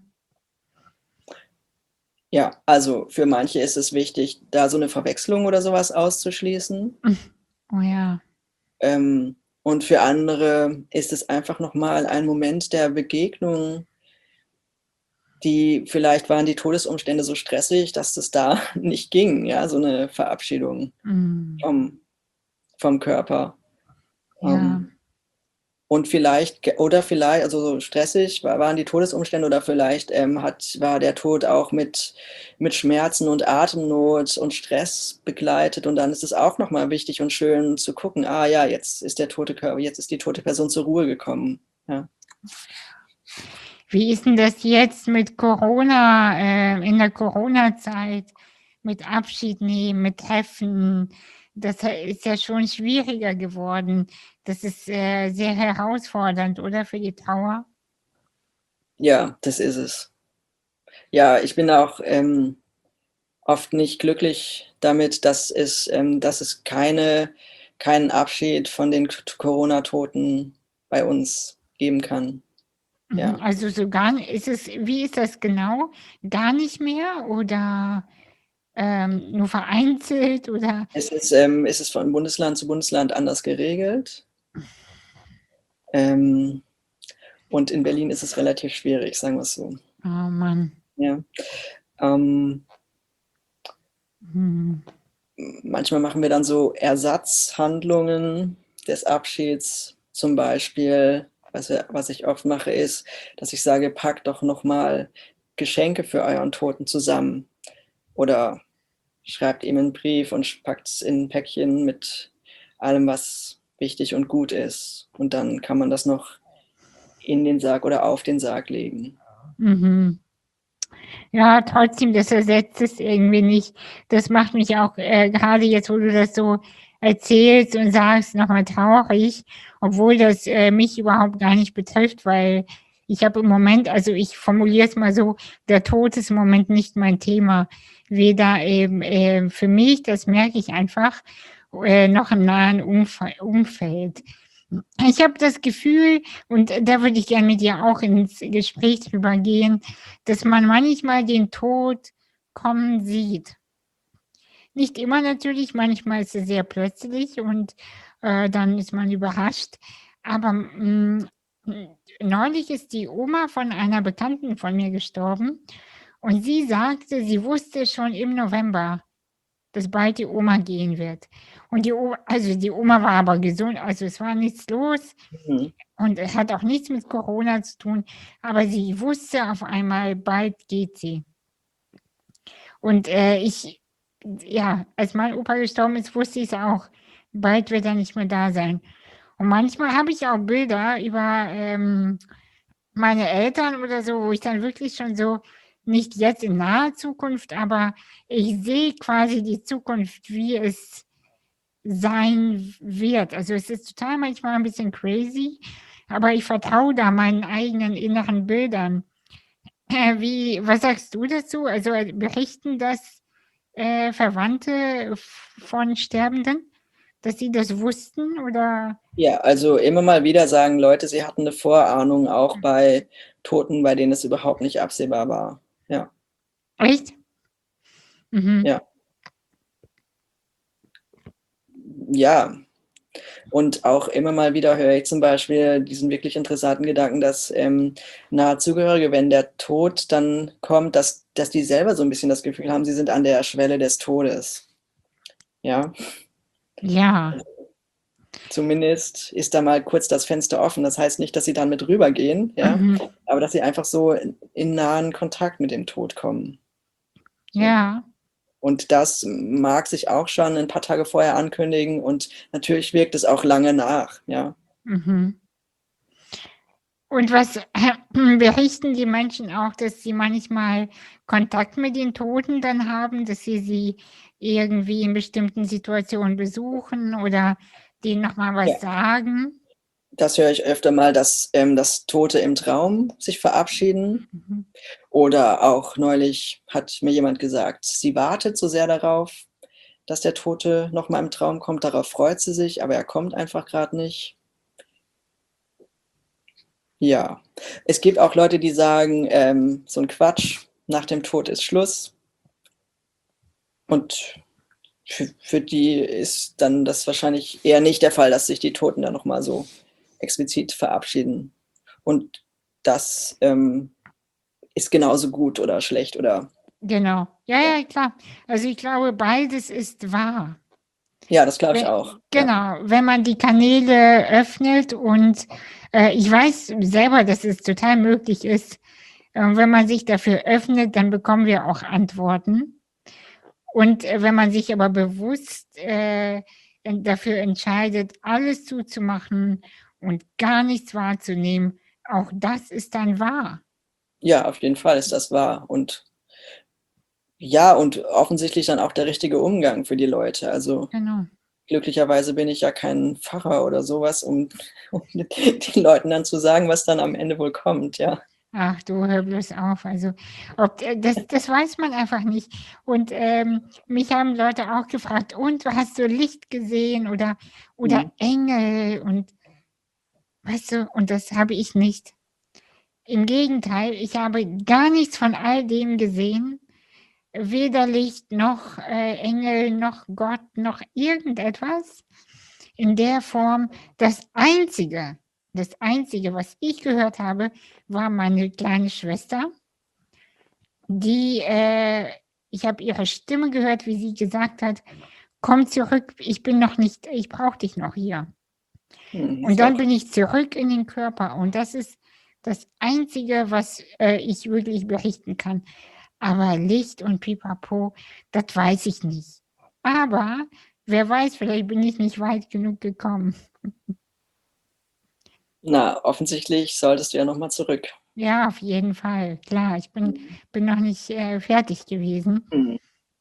Ja, also für manche ist es wichtig, da so eine Verwechslung oder sowas auszuschließen. Oh ja. Ähm, und für andere ist es einfach noch mal ein Moment der Begegnung, die vielleicht waren die Todesumstände so stressig, dass das da nicht ging, ja, so eine Verabschiedung Mhm. vom vom Körper. Ja. Ähm, und vielleicht oder vielleicht also so stressig wa waren die Todesumstände oder vielleicht, ähm, hat war der Tod auch mit mit Schmerzen und Atemnot und Stress begleitet und dann ist es auch noch mal wichtig und schön zu gucken: „Ah ja, jetzt ist der tote Körper jetzt ist die tote Person zur Ruhe gekommen.“ Ja. Wie ist denn das jetzt mit Corona, äh, in der Corona-Zeit, mit Abschied nehmen, mit Treffen? Das ist ja schon schwieriger geworden. Das ist äh, sehr herausfordernd, oder für die Trauer? Ja, das ist es. Ja, ich bin auch, ähm, oft nicht glücklich damit, dass es ähm, dass es keine keinen Abschied von den K Corona-Toten bei uns geben kann. Mhm, Ja. also so gar ni ist es wie ist das genau? Gar nicht mehr oder, ähm, nur vereinzelt oder Es ist ähm, es ist von Bundesland zu Bundesland anders geregelt. Ähm, und in Berlin ist es relativ schwierig, sagen wir's so. Oh Mann. Ja. Ähm Mhm. manchmal machen wir dann so Ersatzhandlungen des Abschieds. Zum Beispiel, was wir was ich oft mache, ist, dass ich sage: „Packt doch noch mal Geschenke für euren Toten zusammen.“ Oder schreibt ihm 'n Brief und sch packt's in 'n Päckchen mit allem, was wichtig und gut ist. Und dann kann man das noch in den Sarg oder auf den Sarg legen. Mhm. Ja, trotzdem, das ersetzt es irgendwie nicht. Das macht mich auch, äh, grade jetzt, wo du das so erzählst und sagst, noch mal traurig, obwohl das, äh, mich überhaupt gar nicht betrifft, weil ich habe im Moment also, ich formuliere es mal so, der Tod ist im Moment nicht mein Thema. Weder, ähm, äh, für mich, das merke ich einfach, äh, noch im nahen Umfall Umfeld. Ich habe das Gefühl, und da würde ich gern mit dir auch ins Gespräch drüber gehen, dass man manchmal den Tod kommen sieht. Nicht immer natürlich, manchmal ist er sehr plötzlich und, äh, dann ist man überrascht. Aber, hm, hm, neulich ist die Oma von einer Bekannten von mir gestorben und sie sagte, sie wusste schon im November, dass bald die Oma gehen wird. Und die O also, die Oma war aber gesund, also, es war nichts los Mhm. und es hat auch nichts mit Corona zu tun, aber sie wusste auf einmal, bald geht sie. Und, äh, ich ja, als mein Opa gestorben ist, wusste ich's auch. Bald wird er nicht mehr da sein. Und manchmal habe ich auch Bilder über, ähm, meine Eltern oder so, wo ich dann wirklich schon so nicht jetzt in naher Zukunft, aber ich sehe quasi die Zukunft, wie es sein w wird. Also, es ist total manchmal 'n bisschen crazy, aber ich vertraue da meinen eigenen inneren Bildern. Äh, wie was sagst du dazu? Also, äh, berichten das, äh, Verwandte v von Sterbenden, dass sie das wussten oder Ja, also, immer mal wieder sagen Leute, sie hatten 'ne Vorahnung, auch Hm. bei Toten, bei denen es überhaupt nicht absehbar war. Ja. Echt? Mhm. Ja. Ja. Und auch immer mal wieder höre ich zum Beispiel diesen wirklich interessanten Gedanken, dass, ähm, nahe Zugehörige, wenn der Tod dann kommt, dass dass die selber so 'n bisschen das Gefühl haben, sie sind an der Schwelle des Todes. Ja. Ja. Zumindest ist da mal kurz das Fenster offen. Das heißt nicht, dass sie dann mit rübergehen, ja, Mhm. aber dass sie einfach so in in nahen Kontakt mit dem Tod kommen. So. Ja. Und das mag sich auch schon 'n paar Tage vorher ankündigen und natürlich wirkt es auch lange nach, ja. Mhm. Und was berichten die Menschen auch, dass sie manchmal Kontakt mit den Toten dann haben, dass sie sie irgendwie in bestimmten Situationen besuchen oder denen noch mal Ja. was sagen? Das höre ich öfter mal, dass, ähm, dass Tote im Traum sich verabschieden. Mhm. Oder auch neulich hat mir jemand gesagt, sie wartet so sehr darauf, dass der Tote noch mal im Traum kommt. Darauf freut sie sich, aber er kommt einfach grad nicht. Ja. Es gibt auch Leute, die sagen, ähm, so 'n Quatsch, nach dem Tod ist Schluss. Und für für die ist dann das wahrscheinlich eher nicht der Fall, dass sich die Toten dann noch mal so explizit verabschieden. Und das, ähm, ist genauso gut oder schlecht oder Genau. Ja, ja. ja, klar. Also, ich glaube, beides ist wahr. Ja, das glaube ich We auch, ja. genau, wenn man die Kanäle öffnet und, äh, ich weiß selber, dass es total möglich ist. Äh, wenn man sich dafür öffnet, dann bekommen wir auch Antworten. Und, äh, wenn man sich aber bewusst, äh, en dafür entscheidet, alles zuzumachen und gar nichts wahrzunehmen, auch das ist dann wahr. Ja, auf jeden Fall ist das wahr und ja, und offensichtlich dann auch der richtige Umgang für die Leute. Also, Genau. glücklicherweise bin ich ja kein Pfarrer oder so was, um um den Leuten dann zu sagen, was dann am Ende wohl kommt, ja. Ach du, hör bloß auf. Also, ob d das das weiß man einfach nicht. Und, ähm, mich haben Leute auch gefragt: „Und, hast du Licht gesehen oder oder Mhm. Engel?“ Und Weißt du, und das habe ich nicht. Im Gegenteil, ich habe gar nichts von all dem gesehen. Weder Licht noch äh, Engel noch Gott noch irgendetwas in der Form. Das Einzige, das Einzige, was ich gehört habe, war meine kleine Schwester, die, äh, ich habe ihre Stimme gehört, wie sie gesagt hat, komm zurück, ich bin noch nicht, ich brauche dich noch hier. Hm, Und ist dann auch, bin ich zurück in den Körper und das ist das Einzige, was äh, ich wirklich berichten kann. Aber Licht und Pipapo, das weiß ich nicht. Aber wer weiß, vielleicht bin ich nicht weit genug gekommen. na, offensichtlich solltest du ja nochmal zurück. Ja, auf jeden Fall, klar. Ich bin, bin noch nicht äh, fertig gewesen. Hm.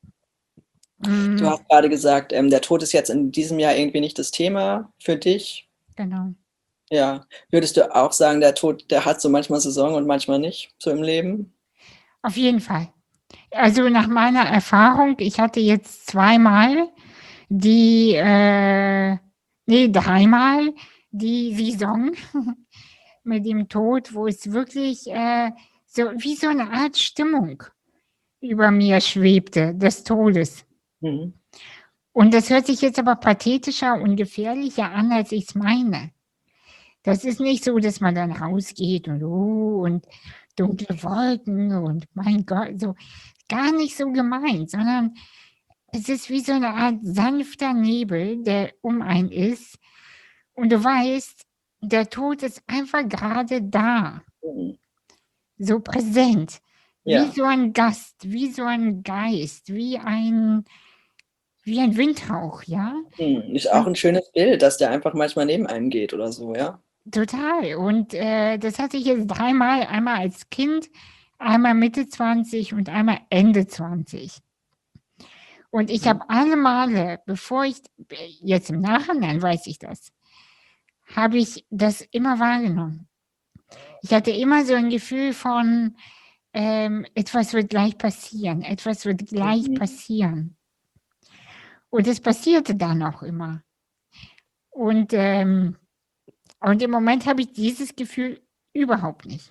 Du Mm, hast gerade gesagt, ähm, der Tod ist jetzt in diesem Jahr irgendwie nicht das Thema für dich. genau. Ja. Würdest du auch sagen, der Tod, der hat so manchmal Saison und manchmal nicht, so im Leben? Auf jeden Fall. Also nach meiner Erfahrung, ich hatte jetzt zweimal die, äh, nee, dreimal die Saison mit dem Tod, wo es wirklich äh, so wie so eine Art Stimmung über mir schwebte, des Todes. Mhm. Und das hört sich jetzt aber pathetischer und gefährlicher an, als ich es meine. Das ist nicht so, dass man dann rausgeht und oh, und dunkle Wolken und mein Gott, so gar nicht so gemeint, sondern es ist wie so eine Art sanfter Nebel, der um einen ist. Und du weißt, der Tod ist einfach gerade da, Mhm. so präsent, wie Ja. so ein Gast, wie so ein Geist, wie ein, wie ein Windhauch, ja? Mhm. Ist auch Und ein schönes Bild, dass der einfach manchmal neben einem geht oder so, ja? total. Und äh, das hatte ich jetzt dreimal, einmal als Kind, einmal Mitte zwanzig und einmal Ende zwanzig. Und ich Mhm. habe alle Male, bevor ich, jetzt im Nachhinein weiß ich das, habe ich das immer wahrgenommen. Ich hatte immer so ein Gefühl von, ähm, etwas wird gleich passieren, etwas wird gleich Mhm. passieren. Und es passierte dann auch immer. Und, ähm, und im Moment habe ich dieses Gefühl überhaupt nicht.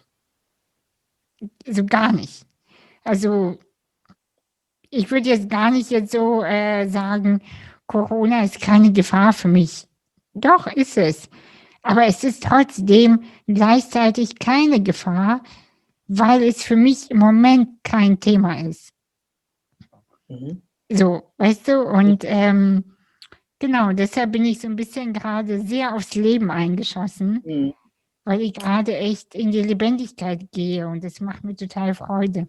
So gar nicht. Also ich würde jetzt gar nicht jetzt so äh, sagen, Corona ist keine Gefahr für mich. Doch, ist es. Aber es ist trotzdem gleichzeitig keine Gefahr, weil es für mich im Moment kein Thema ist. Mhm. So, weißt du? Und ähm, genau, deshalb bin ich so ein bisschen gerade sehr aufs Leben eingeschossen, Mhm. weil ich gerade echt in die Lebendigkeit gehe und das macht mir total Freude.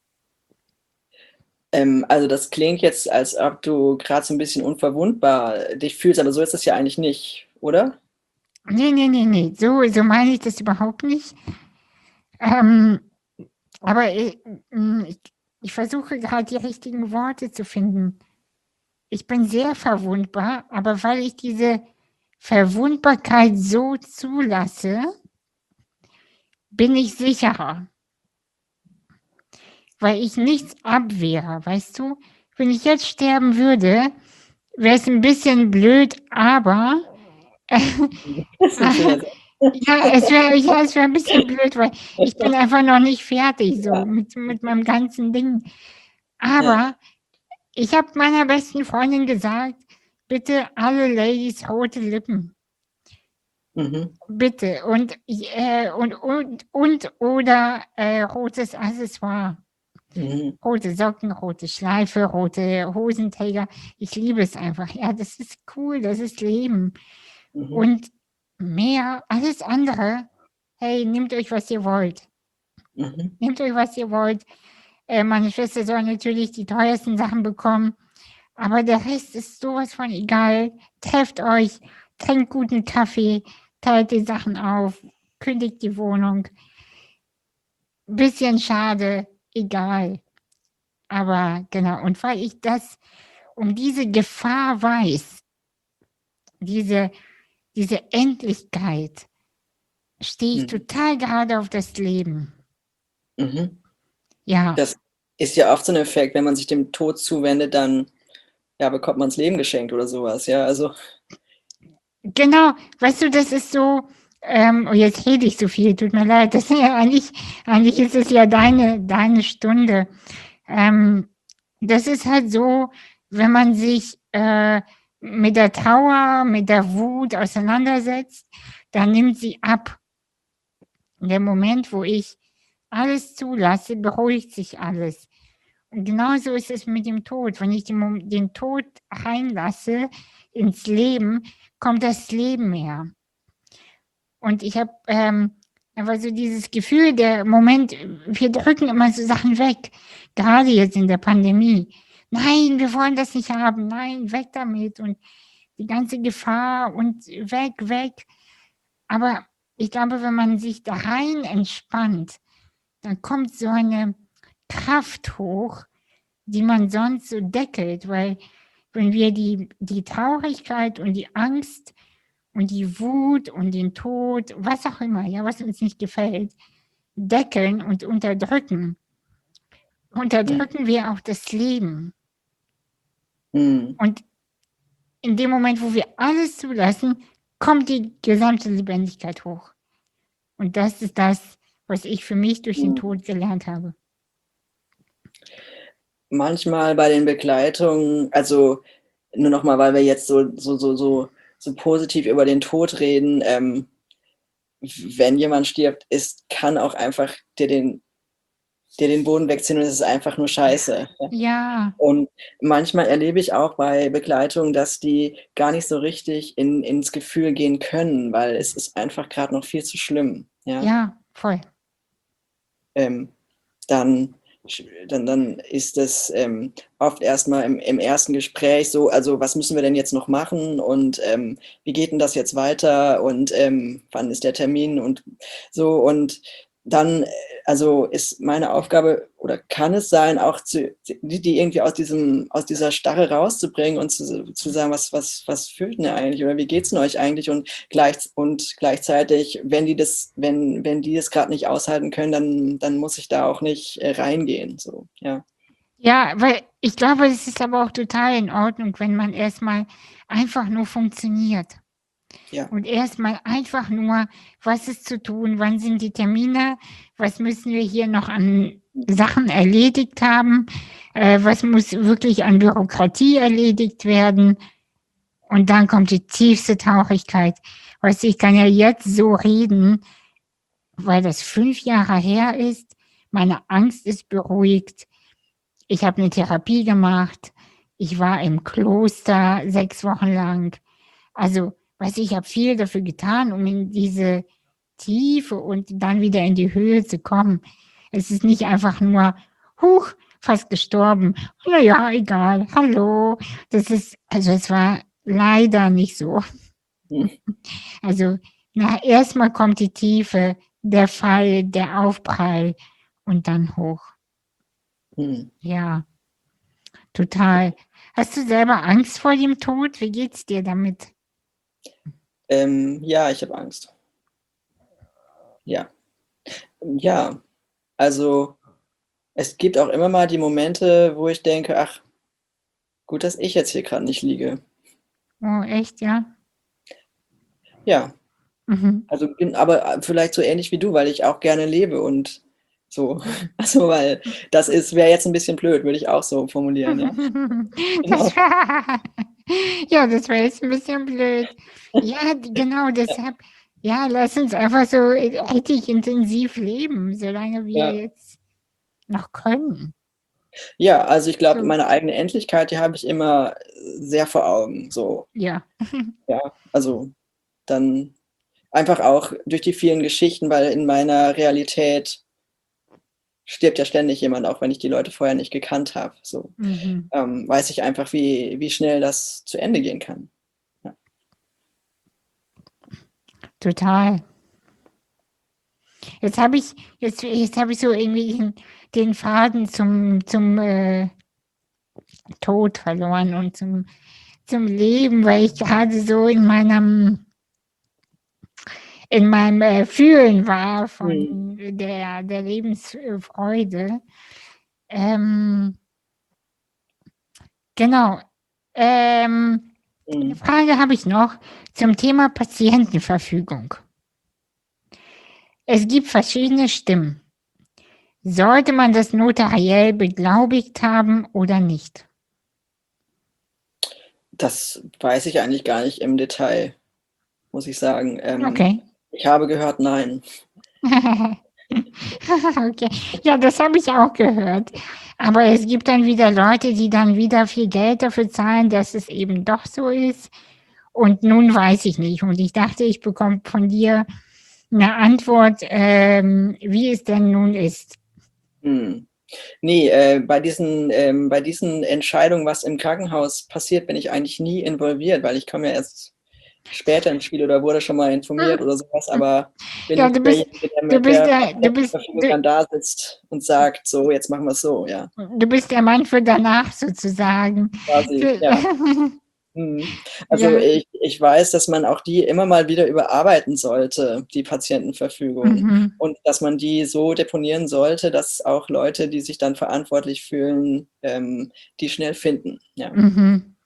Ähm, also das klingt jetzt, als ob du gerade so ein bisschen unverwundbar dich fühlst, aber so ist es ja eigentlich nicht, oder? Nee, nee, nee, nee, so, so meine ich das überhaupt nicht. Ähm, aber ich, ich, ich versuche gerade die richtigen Worte zu finden. Ich bin sehr verwundbar, aber weil ich diese Verwundbarkeit so zulasse, bin ich sicherer, weil ich nichts abwehre, weißt du? Wenn ich jetzt sterben würde, wäre es ein bisschen blöd, aber Das ist ein schöner Satz. ja, es wäre ja, es wäre ein bisschen blöd, weil ich bin einfach noch nicht fertig so Ja, mit, mit meinem ganzen Ding. ja. Aber ich habe meiner besten Freundin gesagt, bitte alle Ladies rote Lippen. Mhm. Bitte. Und, äh, und, und, und oder äh, rotes Accessoire. Mhm. Rote Socken, rote Schleife, rote Hosenträger. Ich liebe es einfach. Ja, das ist cool, das ist Leben. Mhm. Und mehr, alles andere, hey, nehmt euch, was ihr wollt. Mhm. Nehmt euch, was ihr wollt. Äh, meine Schwester soll natürlich die teuersten Sachen bekommen, aber der Rest ist sowas von egal. Trefft euch, trinkt guten Kaffee, teilt die Sachen auf, kündigt die Wohnung. Bisschen schade, egal. Aber genau, und weil ich das um diese Gefahr weiß, diese, diese Endlichkeit, stehe ich Mhm. total gerade auf das Leben. Mhm. Ja, Das ist ja oft so 'n Effekt, wenn man sich dem Tod zuwendet, dann, ja, bekommt man's Leben geschenkt oder so was, ja, also genau. Weißt du, das ist so, ähm, oh, jetzt rede ich so viel, tut mir leid. Das ist ja eigentlich, eigentlich ist es ja deine, deine Stunde. Ähm, das ist halt so, wenn man sich äh, mit der Trauer, mit der Wut auseinandersetzt, dann nimmt sie ab. In dem Moment, wo ich alles zulasse, beruhigt sich alles. Und genauso ist es mit dem Tod. Wenn ich den, Mom- den Tod reinlasse ins Leben, kommt das Leben her. Und ich habe ähm, einfach so dieses Gefühl, der Moment, wir drücken immer so Sachen weg, gerade jetzt in der Pandemie. Nein, wir wollen das nicht haben, nein, weg damit und die ganze Gefahr und weg, weg. Aber ich glaube, wenn man sich da rein entspannt, dann kommt so eine Kraft hoch, die man sonst so deckelt, weil wenn wir die, die Traurigkeit und die Angst und die Wut und den Tod, was auch immer, ja, was uns nicht gefällt, deckeln und unterdrücken, unterdrücken wir auch das Leben. Mhm. Und in dem Moment, wo wir alles zulassen, kommt die gesamte Lebendigkeit hoch. Und das ist das, was ich für mich durch den Mhm. Tod gelernt habe. Manchmal bei den Begleitungen, also nur noch mal, weil wir jetzt so, so, so, so, so positiv über den Tod reden, ähm, wenn jemand stirbt, ist, kann auch einfach dir den, dir den Boden wegziehen und es ist einfach nur scheiße. Ja. Ja, Und manchmal erlebe ich auch bei Begleitungen, dass die gar nicht so richtig in, ins Gefühl gehen können, weil es ist einfach gerade noch viel zu schlimm. Ja, ja, voll. ähm, dann, dann, dann ist das ähm, oft erstmal im, im ersten Gespräch so, also was müssen wir denn jetzt noch machen und ähm, wie geht denn das jetzt weiter und ähm, wann ist der Termin und so und dann, äh, also ist meine Aufgabe oder kann es sein, auch zu, die, die irgendwie aus diesem, aus dieser Starre rauszubringen und zu, zu sagen, was, was, was fühlt denn ihr eigentlich oder wie geht's denn euch eigentlich und gleich und gleichzeitig, wenn die das, wenn, wenn die das gerade nicht aushalten können, dann, dann muss ich da auch nicht äh, reingehen. So, ja. Ja, weil ich glaube, es ist aber auch total in Ordnung, wenn man erstmal einfach nur funktioniert. Ja. Und erstmal einfach nur, was ist zu tun, wann sind die Termine, was müssen wir hier noch an Sachen erledigt haben, äh, was muss wirklich an Bürokratie erledigt werden. Und dann kommt die tiefste Traurigkeit. Weißt du, ich kann ja jetzt so reden, weil das fünf Jahre her ist. Meine Angst ist beruhigt. Ich habe eine Therapie gemacht. Ich war im Kloster sechs Wochen lang. Also, weißt du, ich habe viel dafür getan, um in diese Tiefe und dann wieder in die Höhe zu kommen. Es ist nicht einfach nur, huch, fast gestorben. Na ja, egal, hallo. Das ist, also es war leider nicht so. Hm. Also, na, erstmal kommt die Tiefe, der Fall, der Aufprall und dann hoch. Hm. Ja, total. Hast du selber Angst vor dem Tod? Wie geht's dir damit? Ähm, ja, ich habe Angst. Ja. Ja, also es gibt auch immer mal die Momente, wo ich denke, ach, gut, dass ich jetzt hier gerade nicht liege. Oh, echt, ja? Ja, Mhm. also aber vielleicht so ähnlich wie du, weil ich auch gerne lebe und so. Also, weil das ist, wäre jetzt ein bisschen blöd, würde ich auch so formulieren, ja. Genau. Das war, ja, das war jetzt ein bisschen blöd. Ja, genau, deshalb, ja, lass uns einfach so richtig intensiv leben, solange wir Ja. jetzt noch können. Ja, also ich glaube, So, meine eigene Endlichkeit, die habe ich immer sehr vor Augen. So, ja. ja, also dann einfach auch durch die vielen Geschichten, weil in meiner Realität stirbt ja ständig jemand, auch wenn ich die Leute vorher nicht gekannt habe. So, Mhm. ähm, weiß ich einfach, wie, wie schnell das zu Ende gehen kann. Ja. Total. Jetzt habe ich, jetzt, jetzt habe ich so irgendwie den, den Faden zum, zum äh, Tod verloren und zum, zum Leben, weil ich gerade so in meinem in meinem äh, Fühlen war Hm. von der, der Lebensfreude. Ähm, genau. Ähm, eine Hm. Frage habe ich noch zum Thema Patientenverfügung. Es gibt verschiedene Stimmen. Sollte man das notariell beglaubigt haben oder nicht? Das weiß ich eigentlich gar nicht im Detail, muss ich sagen. Ähm, Okay. ich habe gehört, nein. Okay. Ja, das habe ich auch gehört. Aber es gibt dann wieder Leute, die dann wieder viel Geld dafür zahlen, dass es eben doch so ist. Und nun weiß ich nicht. Und ich dachte, ich bekomme von dir eine Antwort, ähm, wie es denn nun ist. Hm. Nee, äh, bei diesen, ähm, bei diesen Entscheidungen, was im Krankenhaus passiert, bin ich eigentlich nie involviert, weil ich komme ja erst später ins Spiel oder wurde schon mal informiert oder sowas, aber bin Ja, nicht du bist, derjenige, der du mit bist der der, du bist, Patientenverfügung du, dann da sitzt und sagt, so, jetzt machen wir es so, ja, du bist der Mann für danach sozusagen. quasi, Für, ja. Mhm. Also ja. ich, ich weiß, dass man auch die immer mal wieder überarbeiten sollte, die Patientenverfügung. Mhm. Und dass man die so deponieren sollte, dass auch Leute, die sich dann verantwortlich fühlen, ähm, die schnell finden. Ja. Mhm.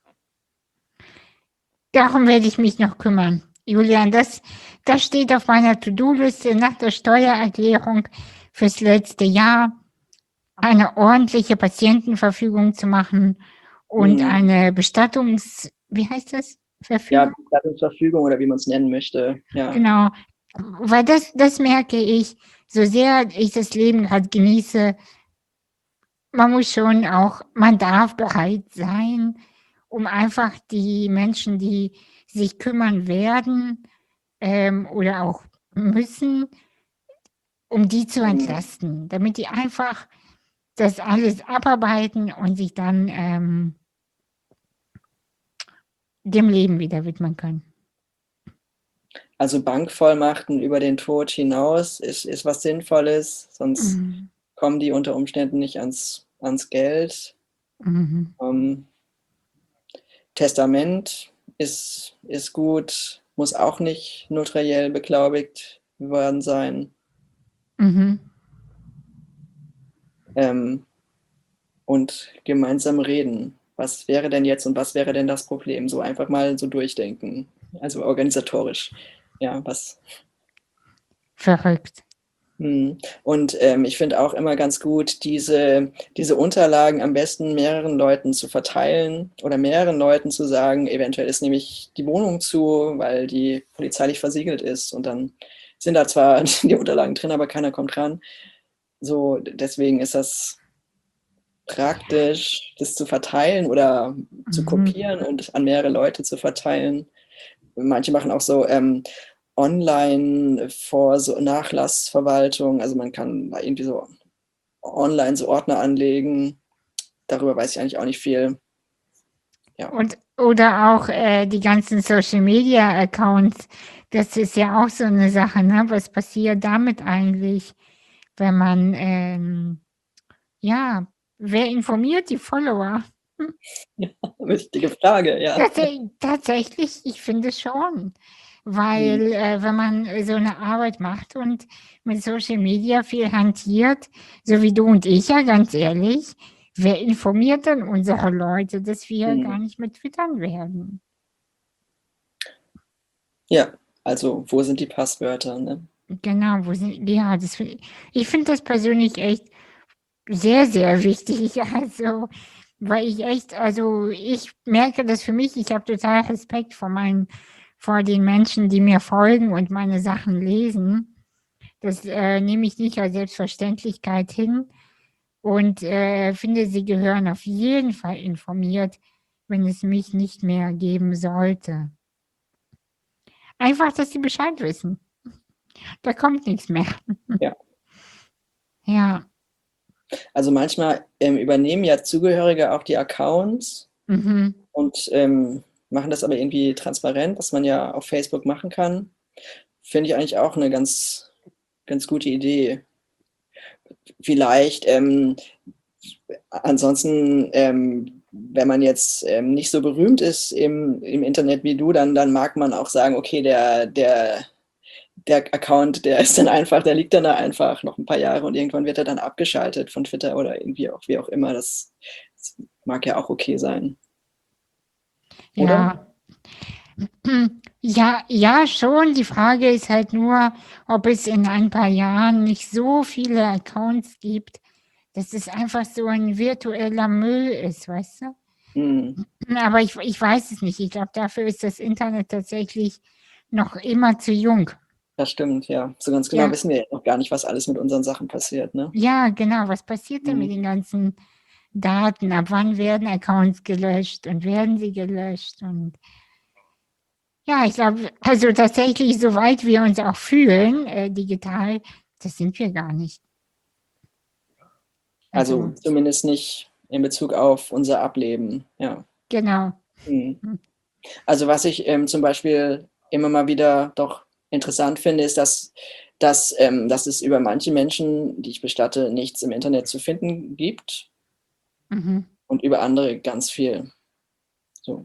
Darum werde ich mich noch kümmern. Julian, das, das steht auf meiner To-Do-Liste nach der Steuererklärung fürs letzte Jahr, eine ordentliche Patientenverfügung zu machen und Mhm. eine Bestattungs, wie heißt das? Ja, Verfügung? Verfügung oder wie man es nennen möchte. Ja. Genau. Weil das, das merke ich, so sehr ich das Leben gerade genieße, man muss schon auch, man darf bereit sein, um einfach die Menschen, die sich kümmern werden, ähm, oder auch müssen, um die zu Mhm. entlasten, damit die einfach das alles abarbeiten und sich dann ähm, dem Leben wieder widmen können. Also Bankvollmachten über den Tod hinaus ist, ist was Sinnvolles, sonst Mhm. kommen die unter Umständen nicht ans, ans Geld. Mhm. Ähm, Testament ist, ist gut, muss auch nicht notariell beglaubigt worden sein. Mhm. Ähm, und gemeinsam reden. Was wäre denn jetzt und was wäre denn das Problem? So einfach mal so durchdenken. Also organisatorisch. Ja, was. Verrückt. Hm. Und ähm, ich finde auch immer ganz gut, diese, diese Unterlagen am besten mehreren Leuten zu verteilen oder mehreren Leuten zu sagen, eventuell ist nämlich die Wohnung zu, weil die polizeilich versiegelt ist und dann sind da zwar die Unterlagen drin, aber keiner kommt ran. So, deswegen ist das praktisch, das zu verteilen oder zu Mhm. kopieren und an mehrere Leute zu verteilen. Manche machen auch so ähm, online vor so Nachlassverwaltung. Also man kann da irgendwie so online so Ordner anlegen. Darüber weiß ich eigentlich auch nicht viel. Ja. Und oder auch äh, die ganzen Social Media Accounts, das ist ja auch so eine Sache, ne? Was passiert damit eigentlich, wenn man, ähm, ja, wer informiert die Follower? Hm. Ja, wichtige Frage, ja. Tatsä tatsächlich, ich finde schon, Hm. weil, äh, wenn man äh, so eine Arbeit macht und mit Social Media viel hantiert, so wie du und ich ja, ganz ehrlich, wer informiert denn unsere Leute, dass wir Hm. gar nicht mehr twittern werden? Ja, also wo sind die Passwörter? Ne? Genau, wo sind ja, das fi ich finde das persönlich echt sehr, sehr wichtig, also, weil ich echt also, ich merke das für mich, ich habe total Respekt vor meinen vor den Menschen, die mir folgen und meine Sachen lesen. Das, äh, nehme ich nicht als Selbstverständlichkeit hin und, äh, finde, sie gehören auf jeden Fall informiert, wenn es mich nicht mehr geben sollte. Einfach, dass sie Bescheid wissen. Da kommt nichts mehr. Ja. Ja. Also manchmal ähm, übernehmen ja Zugehörige auch die Accounts Mhm. und ähm, machen das aber irgendwie transparent, was man ja auf Facebook machen kann. Finde ich eigentlich auch eine ganz, ganz gute Idee. Vielleicht, ähm, ansonsten, ähm, wenn man jetzt ähm, nicht so berühmt ist im, im Internet wie du, dann, dann mag man auch sagen, okay, der, der, der Account, der ist dann einfach, der liegt dann da einfach noch ein paar Jahre und irgendwann wird er dann abgeschaltet von Twitter oder irgendwie auch, wie auch immer. Das, das mag ja auch okay sein, oder? Ja. Ja, ja, schon. Die Frage ist halt nur, ob es in ein paar Jahren nicht so viele Accounts gibt, dass es einfach so ein virtueller Müll ist, weißt du? Mhm. Aber ich, ich weiß es nicht. Ich glaube, dafür ist das Internet tatsächlich noch immer zu jung. Das stimmt, ja. So ganz genau Ja, wissen wir ja noch gar nicht, was alles mit unseren Sachen passiert, ne? ja, genau. Was passiert denn mit Mhm. den ganzen Daten? Ab wann werden Accounts gelöscht und werden sie gelöscht? Und ja, ich glaube, also tatsächlich, soweit wir uns auch fühlen, äh, digital, das sind wir gar nicht. Also Also, zumindest nicht in Bezug auf unser Ableben, ja. genau. Mhm. Hm. Also was ich ähm, zum Beispiel immer mal wieder doch interessant finde, ist, dass, dass, ähm, dass es über manche Menschen, die ich bestatte, nichts im Internet zu finden gibt Mhm. und über andere ganz viel. So.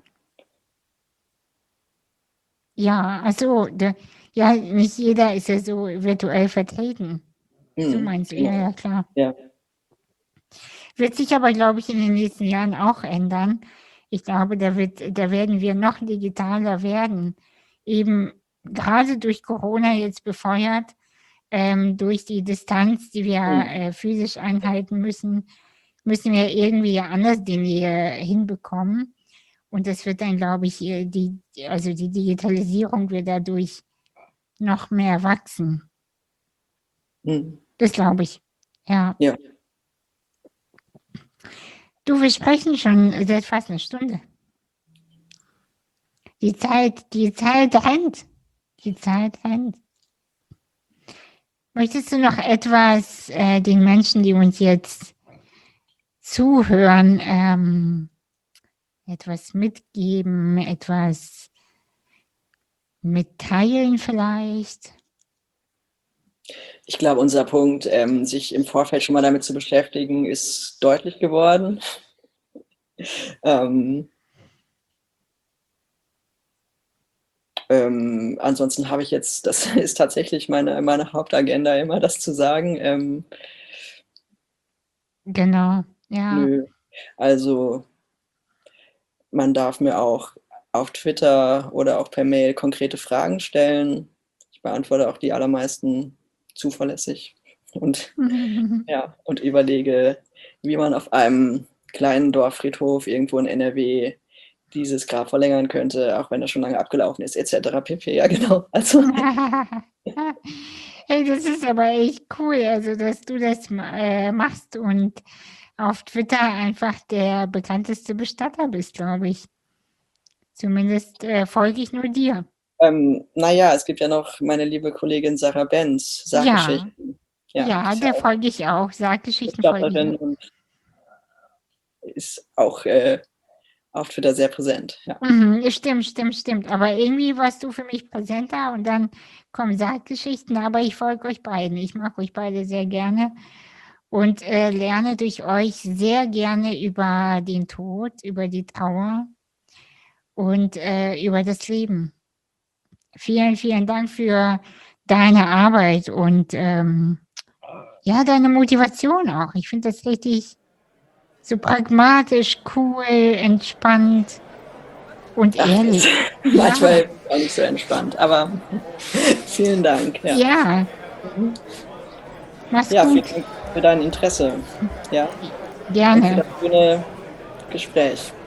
Ja, also, der, ja, nicht jeder ist ja so virtuell vertreten. So Mhm. meinst du, ja, Genau. ja, klar. Ja. Wird sich aber, glaube ich, in den nächsten Jahren auch ändern. Ich glaube, da wird, da werden wir noch digitaler werden. Eben gerade durch Corona jetzt befeuert, ähm, durch die Distanz, die wir Mhm. äh, physisch einhalten müssen, müssen wir irgendwie anders Dinge äh, hinbekommen. Und das wird dann, glaube ich, äh, die, also die Digitalisierung wird dadurch noch mehr wachsen. Mhm. Das glaube ich. Ja. Ja. Du, wir sprechen schon seit fast einer Stunde. Die Zeit, die Zeit rennt. Die Zeit rennt. Möchtest du noch etwas äh, den Menschen, die uns jetzt zuhören, ähm, etwas mitgeben, etwas mitteilen vielleicht? Ich glaube, unser Punkt, ähm, sich im Vorfeld schon mal damit zu beschäftigen, ist deutlich geworden. ähm, ähm, ansonsten habe ich jetzt, das ist tatsächlich meine, meine Hauptagenda, immer das zu sagen. Ähm, Genau, ja. nö. Also man darf mir auch auf Twitter oder auch per Mail konkrete Fragen stellen. Ich beantworte auch die allermeisten zuverlässig und, ja, und überlege, wie man auf einem kleinen Dorffriedhof irgendwo in N R W dieses Grab verlängern könnte, auch wenn das schon lange abgelaufen ist, et cetera pp. Ja, genau. Also, Hey, das ist aber echt cool, also dass du das äh, machst und auf Twitter einfach der bekannteste Bestatter bist, glaube ich. Zumindest äh, folge ich nur dir. ähm, na ja, es gibt ja noch meine liebe Kollegin Sarah Benz, Ja, Sarggeschichten. Ja, die ja, ist ja der auch folge ich auch. Sarggeschichten folge ich Bestatterin auch. und ist auch äh, auf Twitter sehr präsent, ja. Mhm, stimmt, stimmt, stimmt. Aber irgendwie warst du für mich präsenter und dann kommen Sarggeschichten, aber ich folge euch beiden. Ich mag euch beide sehr gerne und äh, lerne durch euch sehr gerne über den Tod, über die Trauer und äh, über das Leben. Vielen, vielen Dank für deine Arbeit und ähm, ja, deine Motivation auch. Ich finde das richtig so pragmatisch, cool, entspannt und Ach, das ehrlich. Ja, manchmal auch nicht so entspannt, aber vielen Dank, ja. ja, Mhm. mach's Ja, vielen gut. Dank für dein Interesse, ja, und für Gerne. das schöne Gespräch.